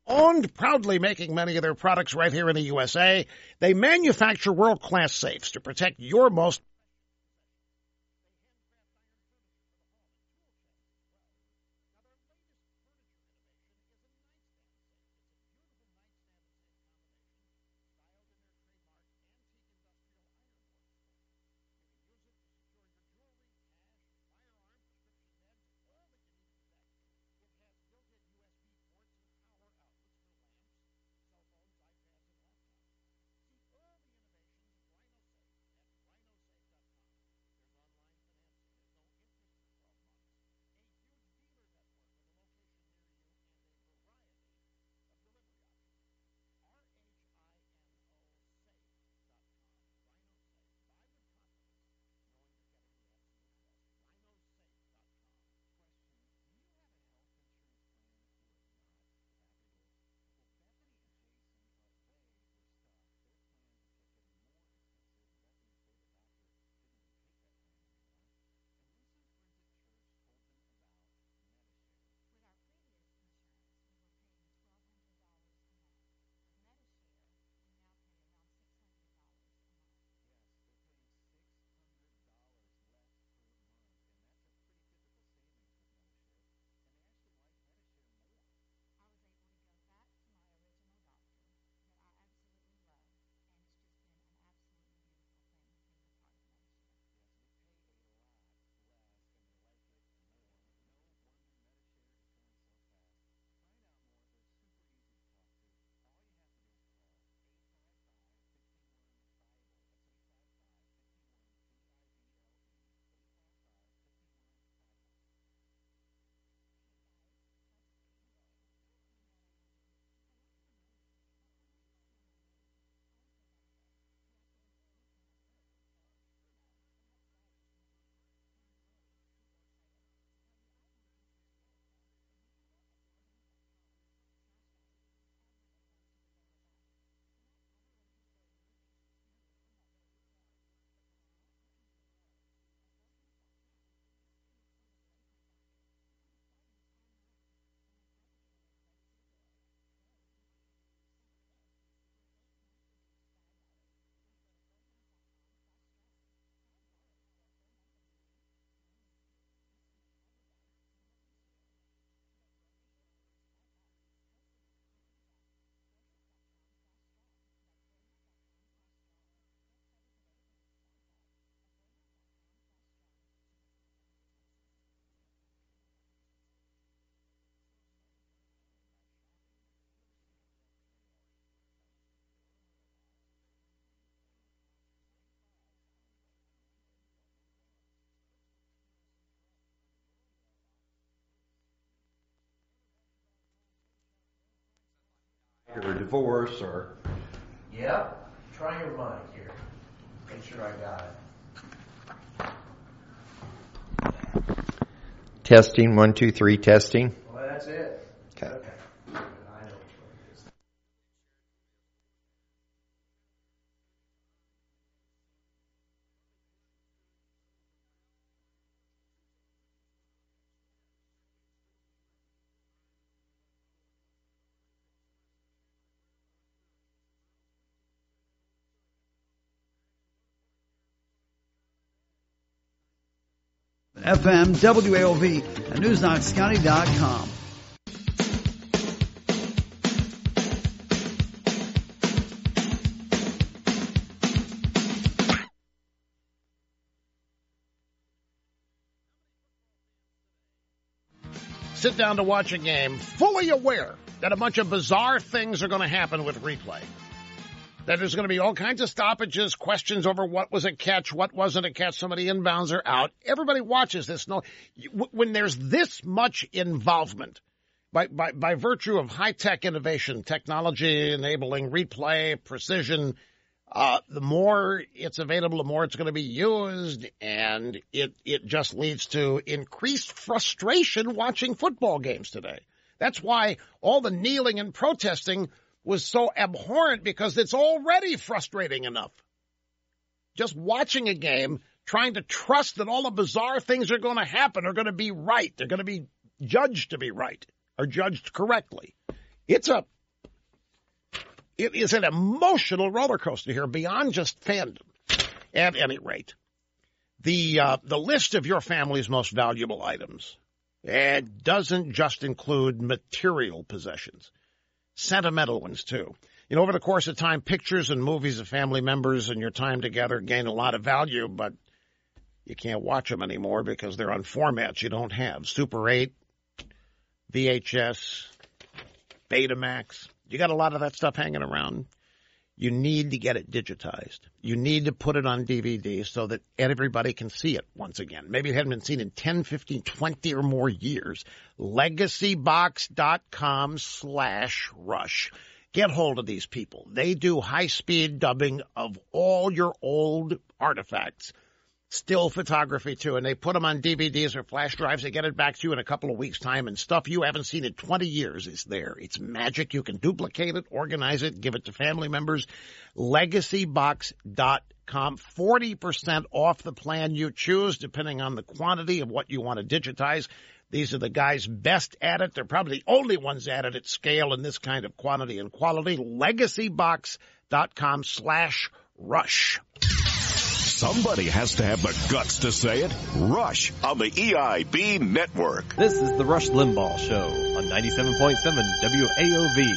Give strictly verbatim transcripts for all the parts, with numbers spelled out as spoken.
owned, proudly making many of their products right here in the U S A. They manufacture world-class safes to protect your most or divorce or... Yep. Try your mic here. Make sure I got it. Testing, one, two, three, testing. Well, that's it. Okay. Okay. I know which one it is. F M, W A O V, and News Knox County dot com. sit down to watch a game fully aware that a bunch of bizarre things are going to happen with replay. That there's going to be all kinds of stoppages, questions over what was a catch, what wasn't a catch, somebody inbounds or out. Everybody watches this. No, when there's this much involvement by, by, by virtue of high-tech innovation, technology enabling replay, precision, uh, the more it's available, the more it's going to be used, and it, it just leads to increased frustration watching football games today. That's why all the kneeling and protesting was so abhorrent, because it's already frustrating enough. Just watching a game, trying to trust that all the bizarre things are going to happen are going to be right. They're going to be judged to be right or judged correctly. It's a It is an emotional roller coaster here beyond just fandom. At any rate, the uh, the list of your family's most valuable items, it doesn't just include material possessions, sentimental ones too. You know, over the course of time, pictures and movies of family members and your time together gain a lot of value, but you can't watch them anymore because they're on formats you don't have. Super eight, V H S, Betamax. You got a lot of that stuff hanging around. You need to get it digitized. You need to put it on D V D so that everybody can see it once again. Maybe it hadn't been seen in ten, fifteen, twenty or more years. Legacybox.com slash rush. Get hold of these people. They do high-speed dubbing of all your old artifacts. Still photography, too, and they put them on D V Ds or flash drives. They get it back to you in a couple of weeks' time, and stuff you haven't seen in twenty years is there. It's magic. You can duplicate it, organize it, give it to family members. Legacybox dot com, forty percent off the plan you choose, depending on the quantity of what you want to digitize. These are the guys best at it. They're probably the only ones at it at scale in this kind of quantity and quality. Legacybox.com slash rush. Somebody has to have the guts to say it. Rush on the E I B network. This is the Rush Limbaugh Show on ninety-seven point seven W A O V.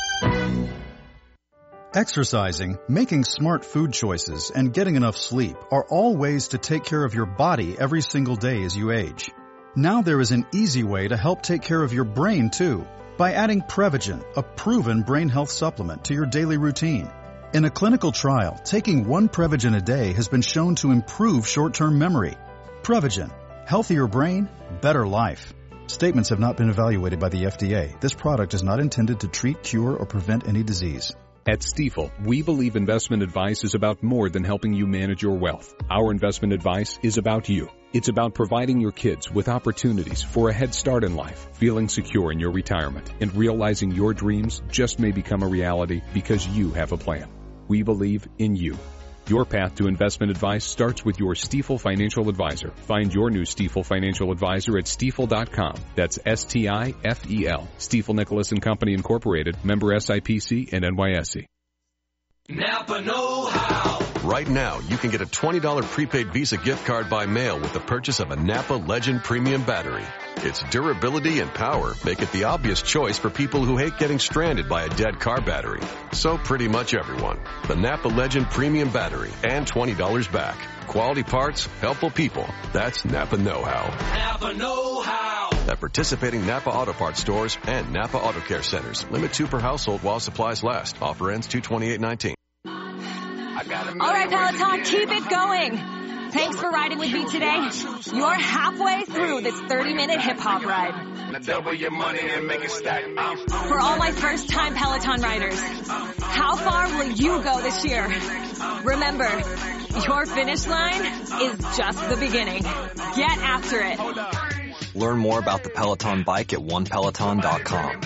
Exercising, making smart food choices, and getting enough sleep are all ways to take care of your body every single day as you age. Now there is an easy way to help take care of your brain, too, by adding Prevagen, a proven brain health supplement, to your daily routine. In a clinical trial, taking one Prevagen a day has been shown to improve short-term memory. Prevagen. Healthier brain, better life. Statements have not been evaluated by the F D A. This product is not intended to treat, cure, or prevent any disease. At Stifel, we believe investment advice is about more than helping you manage your wealth. Our investment advice is about you. It's about providing your kids with opportunities for a head start in life, feeling secure in your retirement, and realizing your dreams just may become a reality because you have a plan. We believe in you. Your path to investment advice starts with your Stifel Financial Advisor. Find your new Stifel Financial Advisor at Stifel dot com. That's S T I F E L. Stifel Nicholas and Company Incorporated, member S I P C and N Y S E. Napa know-how. Right now, you can get a twenty dollars prepaid Visa gift card by mail with the purchase of a Napa Legend Premium Battery. Its durability and power make it the obvious choice for people who hate getting stranded by a dead car battery. So pretty much everyone. The Napa Legend Premium Battery and twenty dollars back. Quality parts, helpful people. That's Napa know-how. Napa know-how. At participating Napa Auto Parts stores and Napa Auto Care Centers. Limit two per household while supplies last. Offer ends two twenty-eight nineteen. All right, Peloton, keep it going. Thanks for riding with me today. You're halfway through this thirty-minute hip-hop ride. Now double your money and make it stack. For all my first-time Peloton riders, how far will you go this year? Remember, your finish line is just the beginning. Get after it. Learn more about the Peloton bike at one peloton dot com.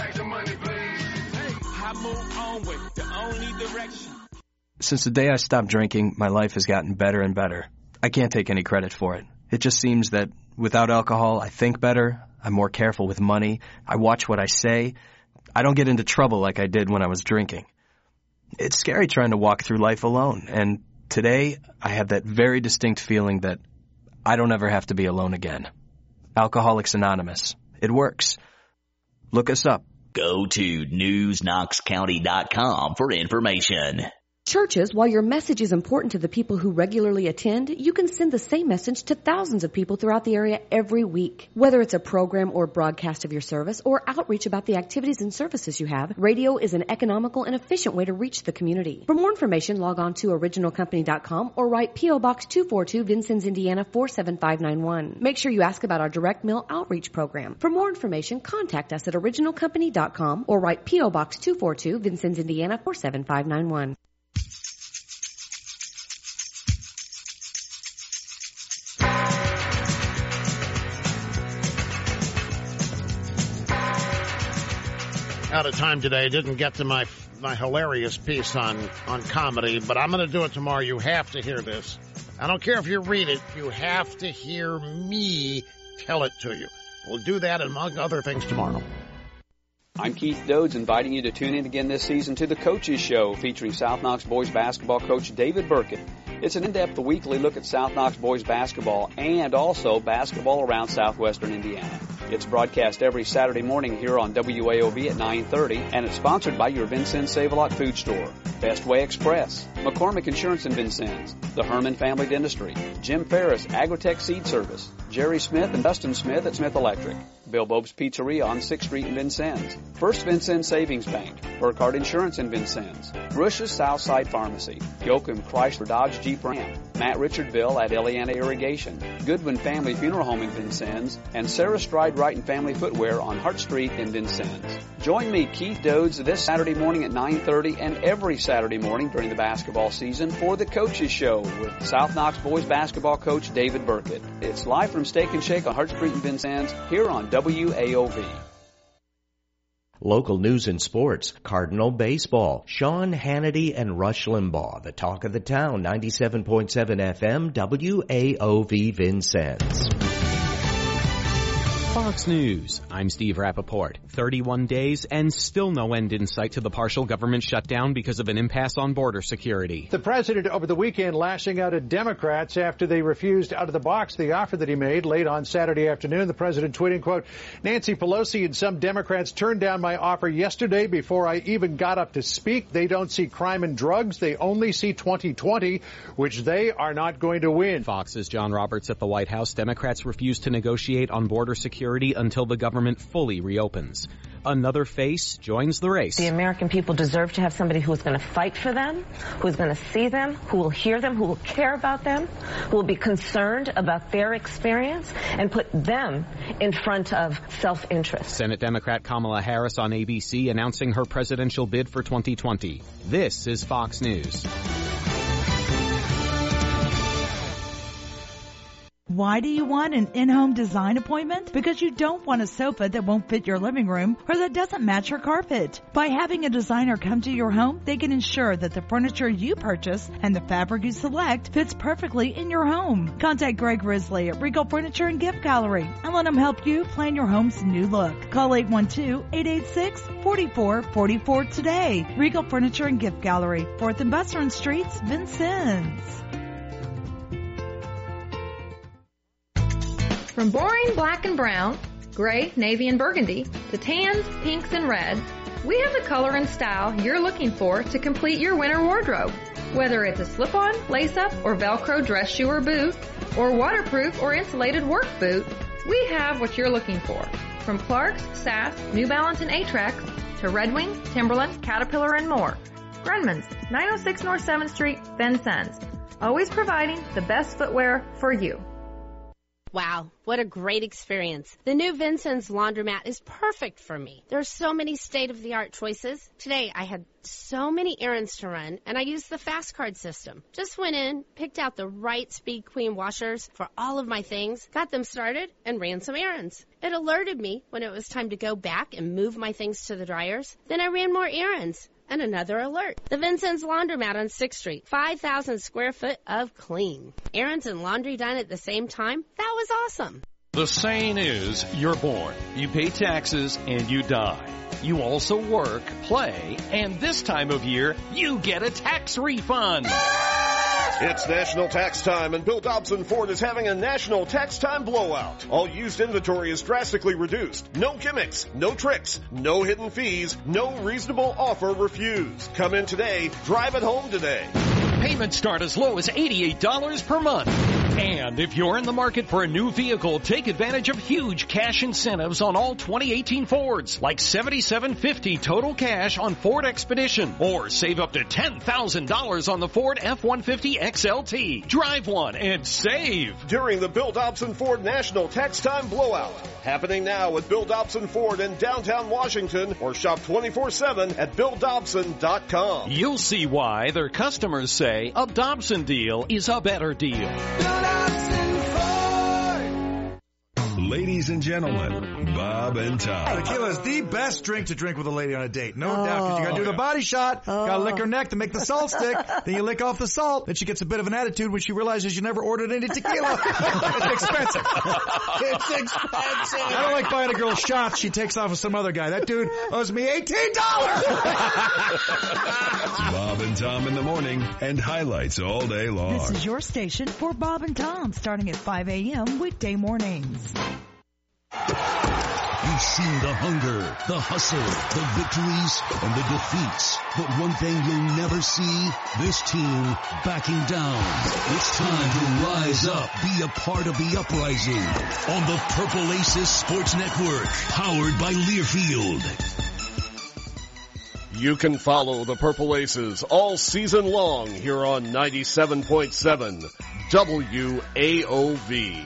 Since the day I stopped drinking, my life has gotten better and better. I can't take any credit for it. It just seems that without alcohol, I think better, I'm more careful with money, I watch what I say, I don't get into trouble like I did when I was drinking. It's scary trying to walk through life alone, and today I have that very distinct feeling that I don't ever have to be alone again. Alcoholics Anonymous. It works. Look us up. Go to news knox county dot com for information. Churches, while your message is important to the people who regularly attend, you can send the same message to thousands of people throughout the area every week. Whether it's a program or broadcast of your service or outreach about the activities and services you have, radio is an economical and efficient way to reach the community. For more information, log on to original company dot com or write P O Box two forty-two, Vincennes, Indiana four seven five nine one. Make sure you ask about our direct mail outreach program. For more information, contact us at original company dot com or write P O Box two forty-two, Vincennes, Indiana four seven five nine one. Out of time today. I didn't get to my my hilarious piece on, on comedy, but I'm going to do it tomorrow. You have to hear this. I don't care if you read it. You have to hear me tell it to you. We'll do that among other things tomorrow. I'm Keith Dodes, inviting you to tune in again this season to The Coaches Show, featuring South Knox boys basketball coach David Burkett. It's an in-depth weekly look at South Knox boys basketball and also basketball around southwestern Indiana. It's broadcast every Saturday morning here on W A O V at nine thirty, and it's sponsored by your Vincennes Save-A-Lot food store, Best Way Express, McCormick Insurance in Vincennes, the Herman Family Dentistry, Jim Ferris Agrotech Seed Service, Jerry Smith and Dustin Smith at Smith Electric, Bill Bob's Pizzeria on sixth Street in Vincennes, First Vincennes Savings Bank, Burkhardt Insurance in Vincennes, Rush's Southside Pharmacy, Yoakum Chrysler Dodge Jeep Ram, Matt Richardville at Eliana Irrigation, Goodwin Family Funeral Home in Vincennes, and Sarah Stride Wright and Family Footwear on Hart Street in Vincennes. Join me, Keith Dodes, this Saturday morning at nine thirty and every Saturday morning during the basketball season for The Coaches Show with South Knox boys basketball coach David Burkett. It's live from Steak and Shake on Hart Street in Vincennes here on W A O V. Local news and sports, Cardinal baseball, Sean Hannity and Rush Limbaugh, the talk of the town, ninety-seven point seven F M, W A O V Vincennes. Fox News. I'm Steve Rappaport. thirty-one days and still no end in sight to the partial government shutdown because of an impasse on border security. The president over the weekend lashing out at Democrats after they refused out of the box the offer that he made late on Saturday afternoon. The president tweeting, quote, Nancy Pelosi and some Democrats turned down my offer yesterday before I even got up to speak. They don't see crime and drugs. They only see twenty twenty, which they are not going to win. Fox's John Roberts at the White House. Democrats refuse to negotiate on border security until the government fully reopens. Another face joins the race. The American people deserve to have somebody who is going to fight for them, who is going to see them, who will hear them, who will care about them, who will be concerned about their experience and put them in front of self-interest. Senate Democrat Kamala Harris on A B C announcing her presidential bid for twenty twenty. This is Fox News. Why do you want an in-home design appointment? Because you don't want a sofa that won't fit your living room or that doesn't match your carpet. By having a designer come to your home, they can ensure that the furniture you purchase and the fabric you select fits perfectly in your home. Contact Greg Risley at Regal Furniture and Gift Gallery and let him help you plan your home's new look. Call eight one two, eight eight six, four four four four today. Regal Furniture and Gift Gallery, fourth and Bussern Streets, Vincennes. From boring black and brown, gray, navy, and burgundy, to tans, pinks, and reds, we have the color and style you're looking for to complete your winter wardrobe. Whether it's a slip-on, lace-up, or Velcro dress shoe or boot, or waterproof or insulated work boot, we have what you're looking for. From Clark's, Sass, New Balance, and Atrax, to Red Wing, Timberland, Caterpillar, and more. Grunman's, nine oh six North seventh Street, Vincennes. Always providing the best footwear for you. Wow, what a great experience. The new Vincennes laundromat is perfect for me. There are so many state-of-the-art choices. Today, I had so many errands to run, and I used the Fast Card system. Just went in, picked out the right Speed Queen washers for all of my things, got them started, and ran some errands. It alerted me when it was time to go back and move my things to the dryers. Then I ran more errands. And another alert. The Vincennes Laundromat on sixth Street. five thousand square foot of clean. Errands and laundry done at the same time? That was awesome. The saying is, you're born, you pay taxes, and you die. You also work, play, and this time of year, you get a tax refund. It's National Tax Time, and Bill Dobson Ford is having a National Tax Time blowout. All used inventory is drastically reduced. No gimmicks, no tricks, no hidden fees, no reasonable offer refused. Come in today, drive it home today. Payments start as low as eighty-eight dollars per month. And if you're in the market for a new vehicle, take advantage of huge cash incentives on all twenty eighteen Fords, like seventy-seven fifty total cash on Ford Expedition, or save up to ten thousand dollars on the Ford F one fifty X L T. Drive one and save during the Bill Dobson Ford National Tax Time Blowout. Happening now at Bill Dobson Ford in downtown Washington, or shop twenty-four seven at bill dobson dot com. You'll see why their customers say a Dobson deal is a better deal. Ladies and gentlemen, Bob and Tom. Tequila is the best drink to drink with a lady on a date. No oh. doubt. Because you got to do the body shot. Oh. Got to lick her neck to make the salt stick. Then you lick off the salt. Then she gets a bit of an attitude when she realizes you never ordered any tequila. It's expensive. It's expensive. I don't like buying a girl shots she takes off with some other guy. That dude owes me eighteen dollars. Bob and Tom in the morning and highlights all day long. This is your station for Bob and Tom, starting at five a.m. weekday mornings. You've seen the hunger, the hustle, the victories, and the defeats. But one thing you'll never see, this team backing down. It's time to rise up, be a part of the uprising on the Purple Aces Sports Network, powered by Learfield. You can follow the Purple Aces all season long here on ninety-seven point seven W A O V.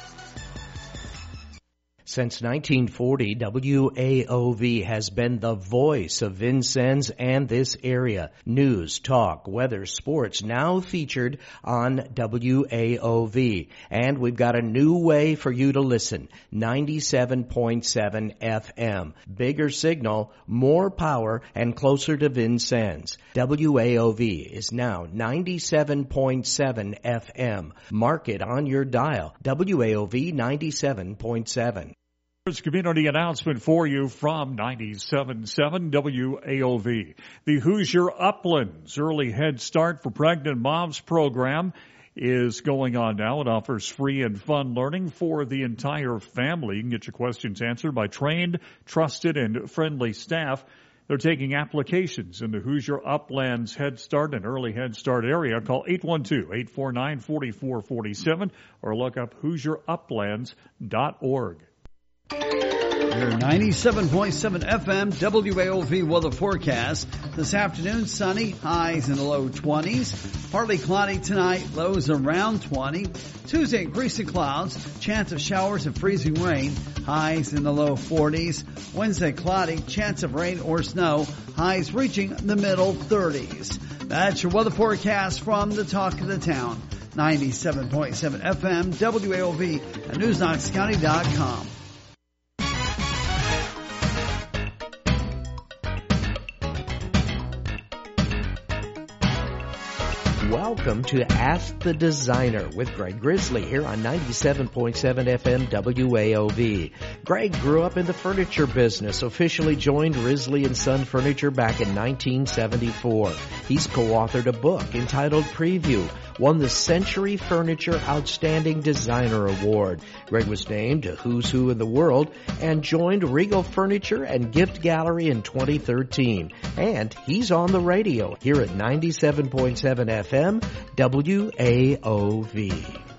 Since nineteen forty, W A O V has been the voice of Vincennes and this area. News, talk, weather, sports, now featured on W A O V. And we've got a new way for you to listen. ninety-seven point seven F M. Bigger signal, more power, and closer to Vincennes. W A O V is now ninety-seven point seven F M. Mark it on your dial. W A O V ninety-seven point seven. Community announcement for you from ninety-seven point seven W A O V. The Hoosier Uplands Early Head Start for Pregnant Moms program is going on now. It offers free and fun learning for the entire family. You can get your questions answered by trained, trusted, and friendly staff. They're taking applications in the Hoosier Uplands Head Start and Early Head Start area. Call eight one two, eight four nine, four four four seven or look up hoosier uplands dot org. Your ninety-seven point seven F M W A O V weather forecast. This afternoon, sunny, highs in the low twenties. Partly cloudy tonight, lows around twenty. Tuesday, increasing clouds, chance of showers and freezing rain, highs in the low forties. Wednesday, cloudy, chance of rain or snow, highs reaching the middle thirties. That's your weather forecast from the Talk of the Town. ninety-seven point seven F M W A O V at news knox county dot com. Welcome to Ask the Designer with Greg Grizzly here on ninety-seven point seven F M W A O V. Greg grew up in the furniture business, officially joined Risley and Son Furniture back in nineteen seventy-four. He's co-authored a book entitled Preview, won the Century Furniture Outstanding Designer Award. Greg was named a Who's Who in the World and joined Regal Furniture and Gift Gallery in twenty thirteen. And he's on the radio here at ninety-seven point seven F M W A O V.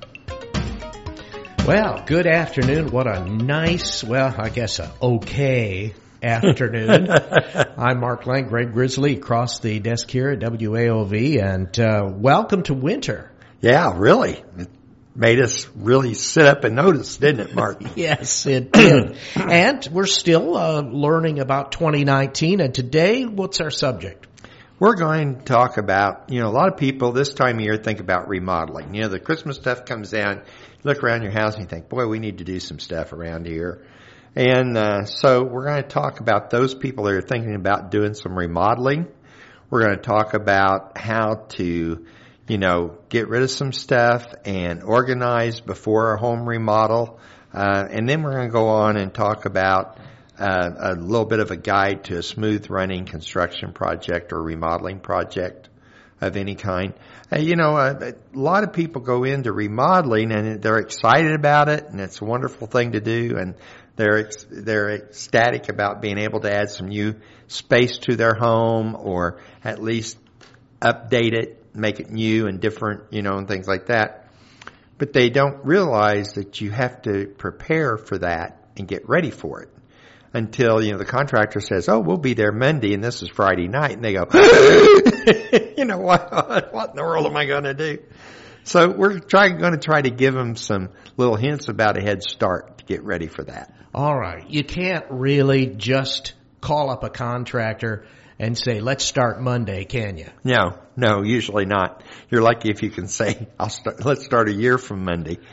Well, good afternoon. What a nice, well, I guess a okay afternoon. I'm Mark Lang, Greg Grizzly, across the desk here at W A O V, and uh, welcome to winter. Yeah, really. It made us really sit up and notice, didn't it, Mark? Yes, it did. And we're still uh, learning about twenty nineteen, and today, what's our subject? We're going to talk about, you know, a lot of people this time of year think about remodeling. You know, the Christmas stuff comes down, you look around your house and you think, boy, we need to do some stuff around here. And uh, so we're going to talk about those people that are thinking about doing some remodeling. We're going to talk about how to, you know, get rid of some stuff and organize before a home remodel. Uh, and then we're going to go on and talk about Uh, a little bit of a guide to a smooth running construction project or remodeling project of any kind. Uh, you know, uh, a lot of people go into remodeling and they're excited about it, and it's a wonderful thing to do, and they're ex- they're ecstatic about being able to add some new space to their home, or at least update it, make it new and different, you know, and things like that. But they don't realize that you have to prepare for that and get ready for it. Until, you know, the contractor says, oh, we'll be there Monday, and this is Friday night. And they go, you know, what, what in the world am I going to do? So we're trying, going to try to give them some little hints about a head start to get ready for that. All right. You can't really just call up a contractor and say, let's start Monday, can you? No, no, usually not. You're lucky if you can say, I'll start, let's start a year from Monday.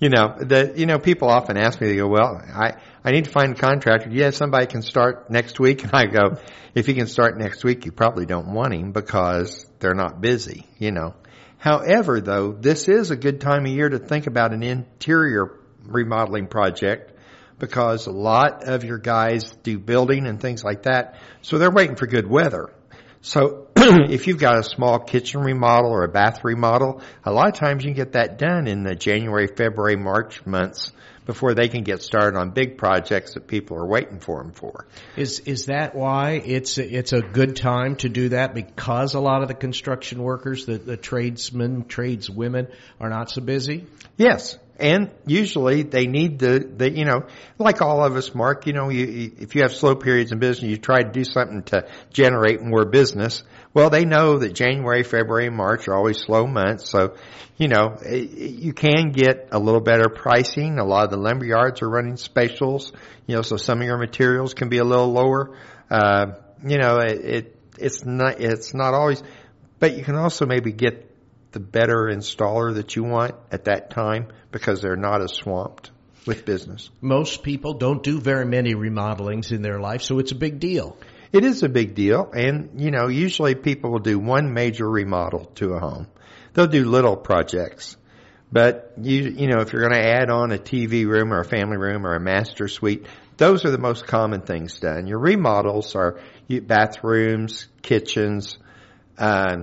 You know, the, you know, people often ask me, they go, well, I, I need to find a contractor. Yeah, somebody can start next week. And I go, if he can start next week, you probably don't want him because they're not busy, you know. However, though, this is a good time of year to think about an interior remodeling project because a lot of your guys do building and things like that. So they're waiting for good weather. So if you've got a small kitchen remodel or a bath remodel, a lot of times you can get that done in the January, February, March months before they can get started on big projects that people are waiting for them for. Is is that why it's it's a good time to do that? Because a lot of the construction workers, the, the tradesmen, tradeswomen, are not so busy? Yes. And usually they need the, the, you know, like all of us, Mark, you know, you, if you have slow periods in business, you try to do something to generate more business. Well, they know that January, February, and March are always slow months. So, you know, you can get a little better pricing. A lot of the lumber yards are running specials, you know, so some of your materials can be a little lower. Uh, you know, it, it, it's not, it's not always, but you can also maybe get the better installer that you want at that time because they're not as swamped with business. Most people don't do very many remodelings in their life, so it's a big deal. It is a big deal, and, you know, usually people will do one major remodel to a home. They'll do little projects, but, you you know, if you're going to add on a T V room or a family room or a master suite, those are the most common things done. Your remodels are bathrooms, kitchens, uh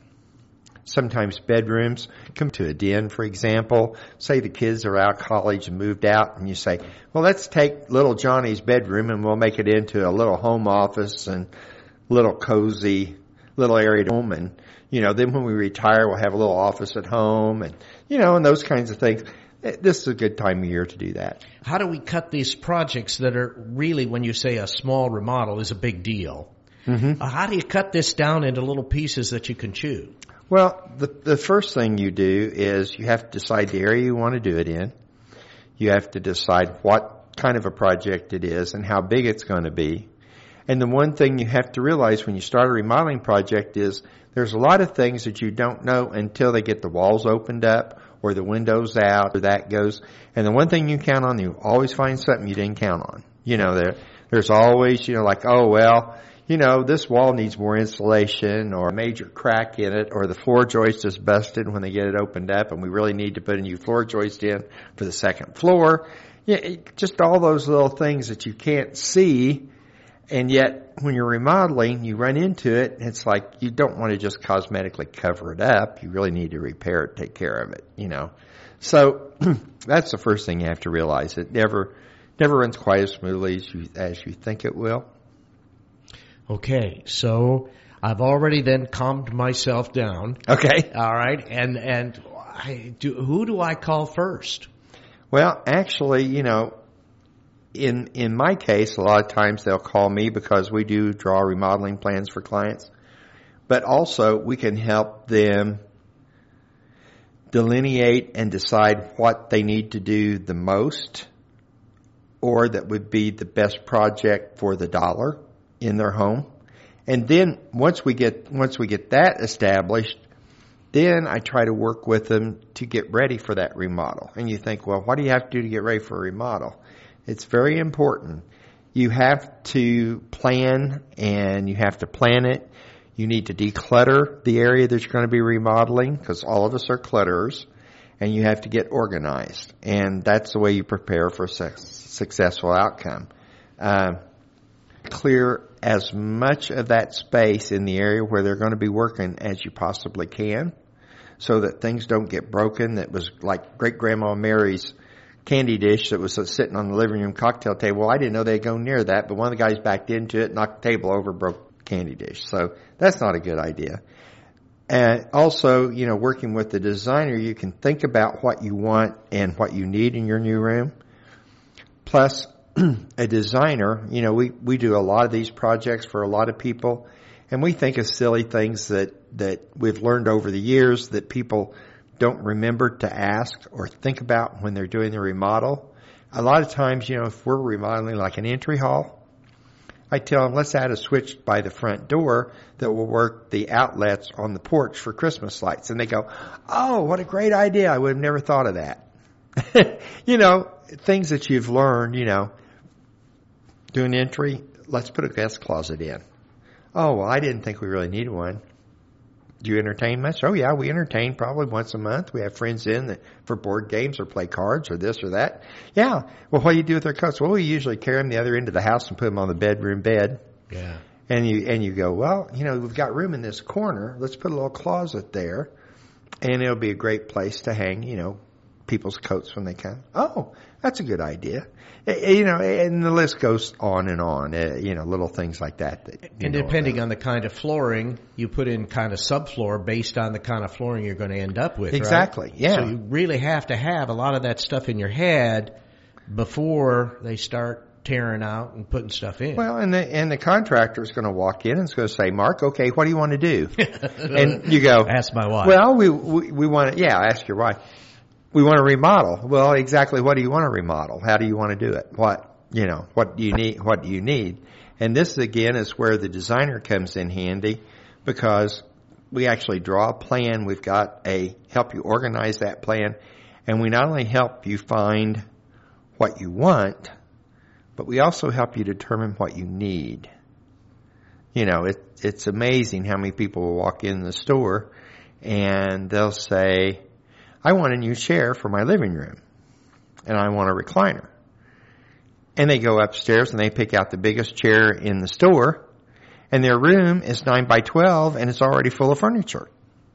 sometimes bedrooms. Come to a den, for example. Say the kids are out of college and moved out, and you say, well, let's take little Johnny's bedroom and we'll make it into a little home office and little cozy little area to home. And, you know, then when we retire, we'll have a little office at home and, you know, and those kinds of things. This is a good time of year to do that. How do we cut these projects that are really, when you say a small remodel is a big deal? Mm-hmm. Uh, how do you cut this down into little pieces that you can chew? Well, the, the first thing you do is you have to decide the area you want to do it in. You have to decide what kind of a project it is and how big it's going to be. And the one thing you have to realize when you start a remodeling project is there's a lot of things that you don't know until they get the walls opened up or the windows out or that goes. And the one thing you count on, you always find something you didn't count on. You know, there, there's always, you know, like, oh, well, you know, this wall needs more insulation or a major crack in it or the floor joist is busted when they get it opened up and we really need to put a new floor joist in for the second floor. Yeah, just all those little things that you can't see. And yet when you're remodeling, you run into it. It's like you don't want to just cosmetically cover it up. You really need to repair it, take care of it, you know. So that's the first thing you have to realize. It never, never runs quite as smoothly as you, as you think it will. Okay, so I've already then calmed myself down. Okay. All right, and and I do, who do I call first? Well, actually, you know, in in my case, a lot of times they'll call me because we do draw remodeling plans for clients. But also, we can help them delineate and decide what they need to do the most or that would be the best project for the dollar in their home. And then once we get once we get that established, then I try to work with them to get ready for that remodel. And you think, well, what do you have to do to get ready for a remodel? It's very important. You have to plan, and you have to plan it. You need to declutter the area that you're going to be remodeling, because all of us are clutterers, and you have to get organized. And that's the way you prepare for a successful outcome. Uh, clear as much of that space in the area where they're going to be working as you possibly can, so that things don't get broken. That was like Great-Grandma Mary's candy dish that was sitting on the living room cocktail table. Well, I didn't know they'd go near that, but one of the guys backed into it, knocked the table over, broke the candy dish. So that's not a good idea. And also, you know, working with the designer, you can think about what you want and what you need in your new room. Plus, a designer, you know, we, we do a lot of these projects for a lot of people, and we think of silly things that, that we've learned over the years that people don't remember to ask or think about when they're doing the remodel. A lot of times, you know, if we're remodeling like an entry hall, I tell them, let's add a switch by the front door that will work the outlets on the porch for Christmas lights. And they go, oh, what a great idea. I would have never thought of that. you know, things that you've learned, you know, doing entry, let's put a guest closet in. Oh, well, I didn't think we really needed one. Do you entertain much? Oh, yeah, we entertain probably once a month. We have friends in that for board games or play cards or this or that. Yeah. Well, what do you do with their coats? Well, we usually carry them the other end of the house and put them on the bedroom bed. Yeah. And you and you go, well, you know, we've got room in this corner. Let's put a little closet there, and it'll be a great place to hang, you know, people's coats when they come. Oh, that's a good idea. You know, and the list goes on and on, uh, you know, little things like that. that and depending on the kind of flooring, you put in kind of subfloor based on the kind of flooring you're going to end up with, exactly, right? yeah. So you really have to have a lot of that stuff in your head before they start tearing out and putting stuff in. Well, and the, and the contractor is going to walk in and is going to say, Mark, okay, what do you want to do? And you go, ask my wife. Well, we, we, we want to, yeah, ask your wife. We want to remodel. Well, exactly what do you want to remodel? How do you want to do it? What, you know, what do you need? What do you need? And this again is where the designer comes in handy, because we actually draw a plan. We've got a, help you organize that plan. And we not only help you find what you want, but we also help you determine what you need. You know, it, it's amazing how many people will walk in the store and they'll say, I want a new chair for my living room, and I want a recliner. And they go upstairs and they pick out the biggest chair in the store, and their room is nine by twelve and it's already full of furniture.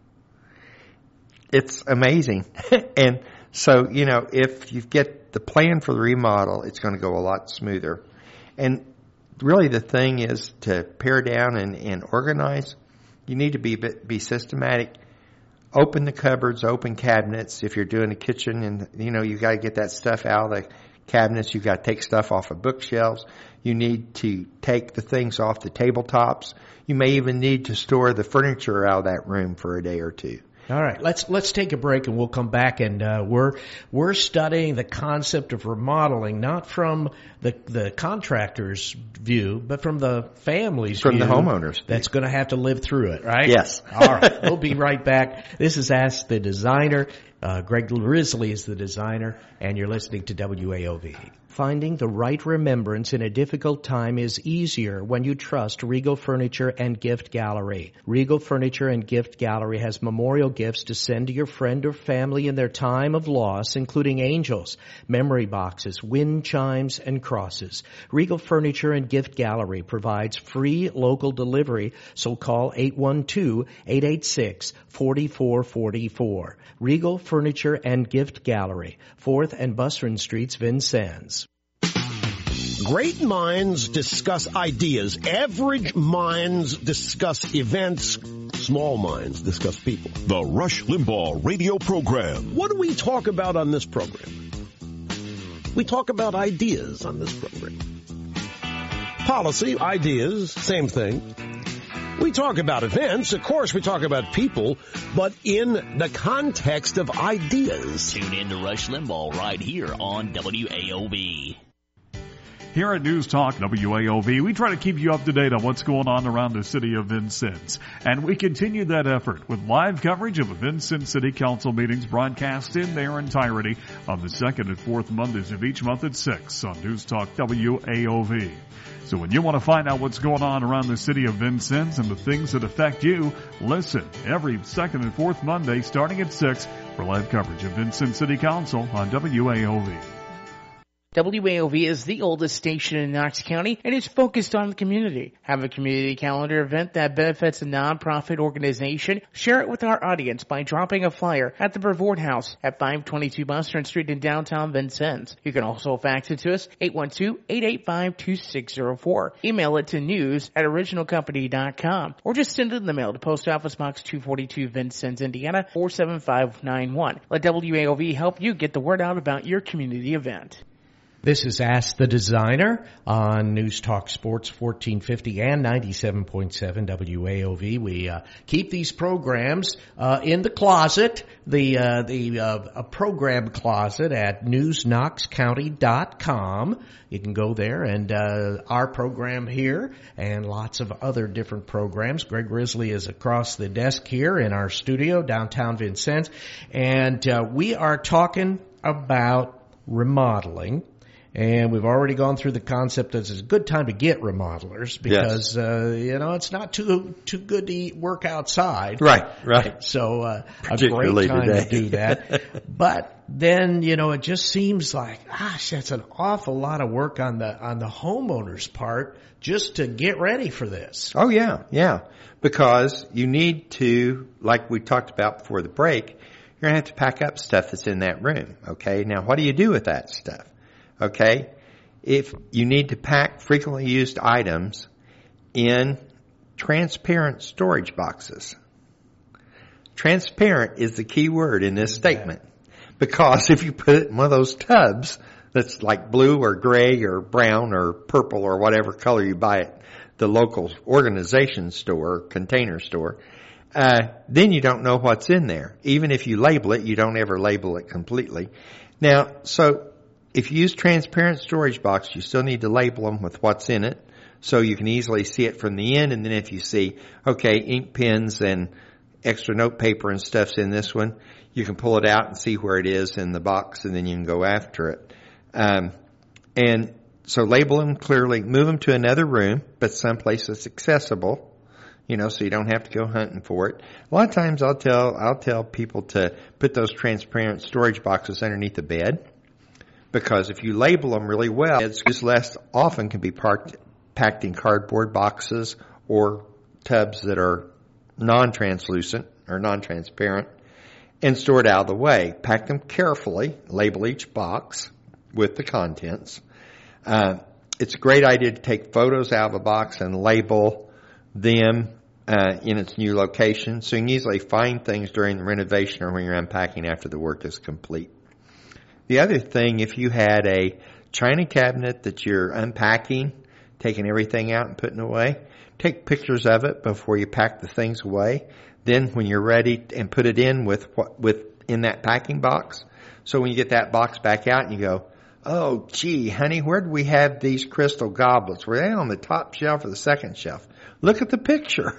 It's amazing. And so, you know, if you get the plan for the remodel, it's going to go a lot smoother. And really the thing is to pare down and, and organize. You need to be be systematic. Open the cupboards, open cabinets. If you're doing a kitchen and, you know, you've got to get that stuff out of the cabinets. You've got to take stuff off of bookshelves. You need to take the things off the tabletops. You may even need to store the furniture out of that room for a day or two. All right, let's let's take a break and we'll come back, and uh, we're we're studying the concept of remodeling, not from the the contractor's view, but from the family's from view. From the homeowners. That's going to have to live through it, right? Yes. All right, we'll be right back. This is Ask the Designer. Uh, Greg Risley is the designer, and you're listening to W A O V. Finding the right remembrance in a difficult time is easier when you trust Regal Furniture and Gift Gallery. Regal Furniture and Gift Gallery has memorial gifts to send to your friend or family in their time of loss, including angels, memory boxes, wind chimes, and crosses. Regal Furniture and Gift Gallery provides free local delivery, so call eight one two, eight eight six, four four four four. Regal Furniture and Gift Gallery, fourth and Busserin Streets, Vincennes. Great minds discuss ideas. Average minds discuss events. Small minds discuss people. The Rush Limbaugh radio program. What do we talk about on this program? We talk about ideas on this program. Policy, ideas, same thing. We talk about events. Of course, we talk about people, but in the context of ideas. Tune in to Rush Limbaugh right here on W A O V. Here at News Talk W A O V, we try to keep you up to date on what's going on around the city of Vincennes. And we continue that effort with live coverage of the Vincennes City Council meetings broadcast in their entirety on the second and fourth Mondays of each month at six on News Talk W A O V. So when you want to find out what's going on around the city of Vincennes and the things that affect you, listen every second and fourth Monday starting at six for live coverage of Vincennes City Council on W A O V. W A O V is the oldest station in Knox County and is focused on the community. Have a community calendar event that benefits a nonprofit organization? Share it with our audience by dropping a flyer at the Brevoort House at five twenty-two Busserin Street in downtown Vincennes. You can also fax it to us, eight one two, eight eight five, two six zero four. Email it to news at original company dot com or just send it in the mail to Post Office Box two forty-two, Vincennes, Indiana, four seven five nine one. Let W A O V help you get the word out about your community event. This is Ask the Designer on News Talk Sports fourteen fifty and ninety-seven point seven W A O V. We uh, keep these programs uh, in the closet, the uh, the uh, a program closet at news knox county dot com. You can go there and uh, our program here and lots of other different programs. Greg Risley is across the desk here in our studio downtown Vincennes, and uh, we are talking about remodeling. And we've already gone through the concept that it's a good time to get remodelers because, yes. uh, you know, it's not too too good to eat, work outside. Right, right. So uh, a great time today. to do that. But then, you know, it just seems like, gosh, that's an awful lot of work on the on the homeowner's part just to get ready for this. Oh, yeah, yeah. Because you need to, like we talked about before the break, you're going to have to pack up stuff that's in that room, okay? Now, what do you do with that stuff? Okay, if you need to pack frequently used items in transparent storage boxes. Transparent is the key word in this statement. Because if you put it in one of those tubs that's like blue or gray or brown or purple or whatever color you buy at the local organization store, container store, uh, then you don't know what's in there. Even if you label it, you don't ever label it completely. Now, so if you use transparent storage box, you still need to label them with what's in it so you can easily see it from the end. And then if you see, okay, ink pens and extra note paper and stuff's in this one, you can pull it out and see where it is in the box and then you can go after it. Um, and so label them clearly, move them to another room, but someplace that's accessible, you know, so you don't have to go hunting for it. A lot of times I'll tell, I'll tell people to put those transparent storage boxes underneath the bed. Because if you label them really well, it's less often can be parked, packed in cardboard boxes or tubs that are non-translucent or non-transparent and stored out of the way. Pack them carefully, label each box with the contents. Uh, it's a great idea to take photos out of a box and label them uh, in its new location so you can easily find things during the renovation or when you're unpacking after the work is complete. The other thing, if you had a china cabinet that you're unpacking, taking everything out and putting away, take pictures of it before you pack the things away. Then when you're ready and put it in with what, with, in that packing box. So when you get that box back out and you go, oh, gee, honey, where did we have these crystal goblets? Were they on the top shelf or the second shelf? Look at the picture.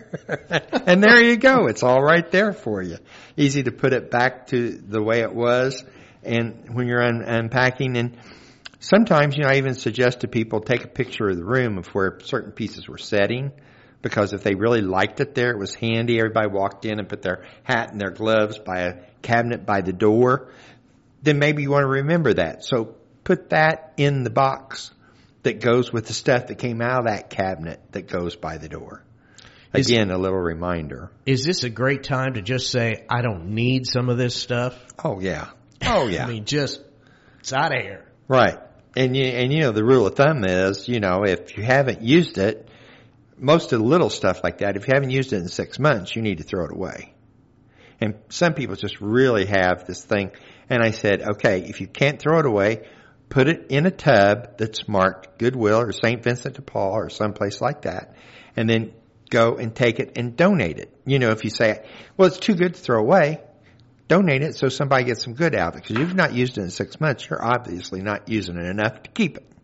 And there you go. It's all right there for you. Easy to put it back to the way it was. And when you're un- unpacking, and sometimes, you know, I even suggest to people take a picture of the room of where certain pieces were setting, because if they really liked it there, it was handy. Everybody walked in and put their hat and their gloves by a cabinet by the door. Then maybe you want to remember that. So put that in the box that goes with the stuff that came out of that cabinet that goes by the door. Again, is, a little reminder. Is this a great time to just say, I don't need some of this stuff? Oh, yeah. Oh, yeah. I mean, just, it's out of here. Right. And you, and you know, the rule of thumb is, you know, if you haven't used it, most of the little stuff like that, if you haven't used it in six months, you need to throw it away. And some people just really have this thing. And I said, okay, if you can't throw it away, put it in a tub that's marked Goodwill or Saint Vincent de Paul or someplace like that. And then go and take it and donate it. You know, if you say, well, it's too good to throw away, donate it so somebody gets some good out of it. Because if you've not used it in six months, you're obviously not using it enough to keep it.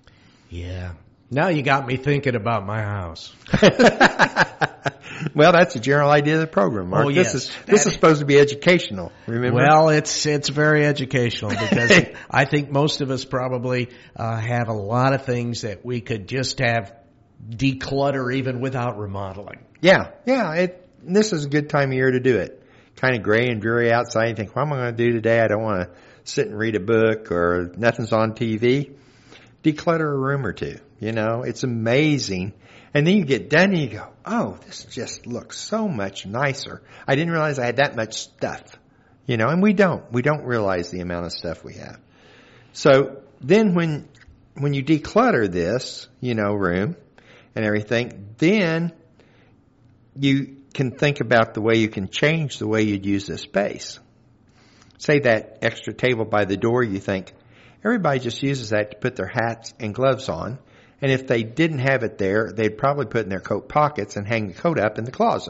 Yeah. Now you got me thinking about my house. Well, that's the general idea of the program, Mark. Oh, yes. This is this is supposed to be educational, remember? Well, it's it's very educational because I think most of us probably uh, have a lot of things that we could just have declutter even without remodeling. Yeah, yeah. It, this is a good time of year to do it. Kind of gray and dreary outside. You think, what am I going to do today? I don't want to sit and read a book or nothing's on T V. Declutter a room or two. You know, it's amazing. And then you get done and you go, oh, this just looks so much nicer. I didn't realize I had that much stuff. You know, and we don't. We don't realize the amount of stuff we have. So then when when you declutter this, you know, room and everything, then you can think about the way you can change the way you'd use this space. Say that extra table by the door, you think, everybody just uses that to put their hats and gloves on. And if they didn't have it there, they'd probably put it in their coat pockets and hang the coat up in the closet.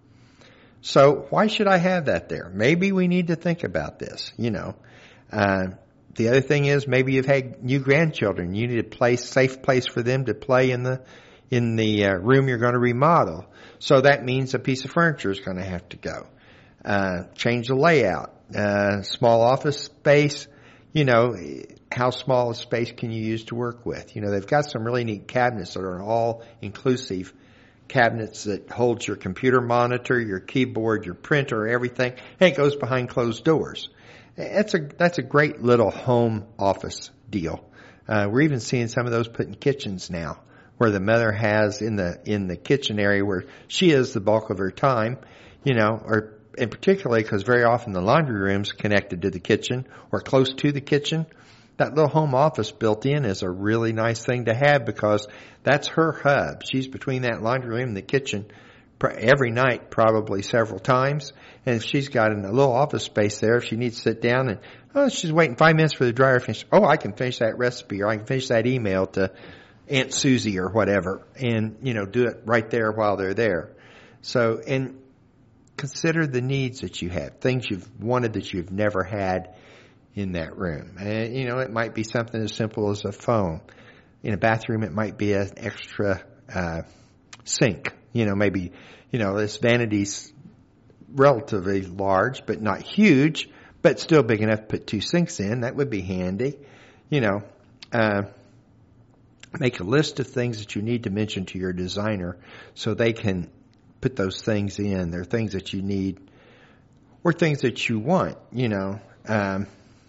So why should I have that there? Maybe we need to think about this, you know. Uh, the other thing is maybe you've had new grandchildren. You need a place, safe place for them to play in the in the uh, room you're going to remodel. So that means a piece of furniture is going to have to go. Uh, change the layout. uh, small office space, you know, how small a space can you use to work with? You know, they've got some really neat cabinets that are all inclusive cabinets that hold your computer monitor, your keyboard, your printer, everything, and it goes behind closed doors. That's a, that's a great little home office deal. Uh, we're even seeing some of those put in kitchens now, where the mother has in the, in the kitchen area where she is the bulk of her time, you know, or, and particularly because very often the laundry room's connected to the kitchen or close to the kitchen. That little home office built in is a really nice thing to have because that's her hub. She's between that laundry room and the kitchen every night, probably several times. And if she's got a little office space there, if she needs to sit down and, oh, she's waiting five minutes for the dryer to finish. Oh, I can finish that recipe, or I can finish that email to Aunt Susie or whatever, and, you know, do it right there while they're there. So, and consider the needs that you have, things you've wanted that you've never had in that room. And, you know, it might be something as simple as a phone. In a bathroom, it might be an extra uh sink. You know, maybe, you know, this vanity's relatively large, but not huge, but still big enough to put two sinks in. That would be handy. You know, uh make a list of things that you need to mention to your designer so they can put those things in. They're things that you need or things that you want, you know. Um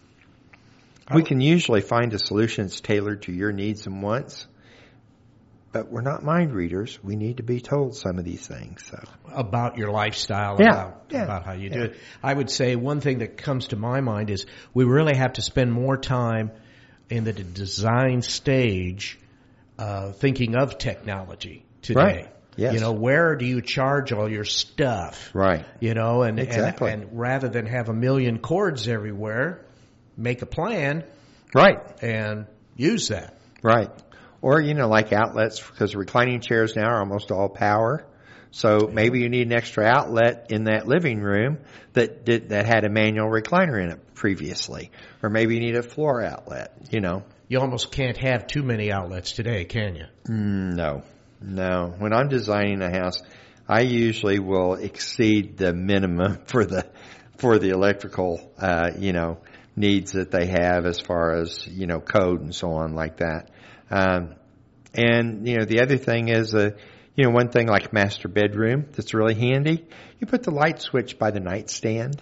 We can usually find a solution that's tailored to your needs and wants, but we're not mind readers. We need to be told some of these things. So about your lifestyle, yeah. about, Yeah. about how you Yeah. do it. I would say one thing that comes to my mind is we really have to spend more time in the design stage uh, thinking of technology today. Right. Yes. You know, where do you charge all your stuff? Right. You know, and, Exactly. and, and rather than have a million cords everywhere, make a plan. Right. And use that. Right. Or, you know, like outlets, because reclining chairs now are almost all power. So maybe you need an extra outlet in that living room that did, that had a manual recliner in it previously. Or maybe you need a floor outlet, you know. You almost can't have too many outlets today, can you? Mm, no. No. When I'm designing a house, I usually will exceed the minimum for the, for the electrical, uh, you know, needs that they have as far as, you know, code and so on like that. Um, and, you know, the other thing is, uh, you know, one thing like master bedroom that's really handy, you put the light switch by the nightstand.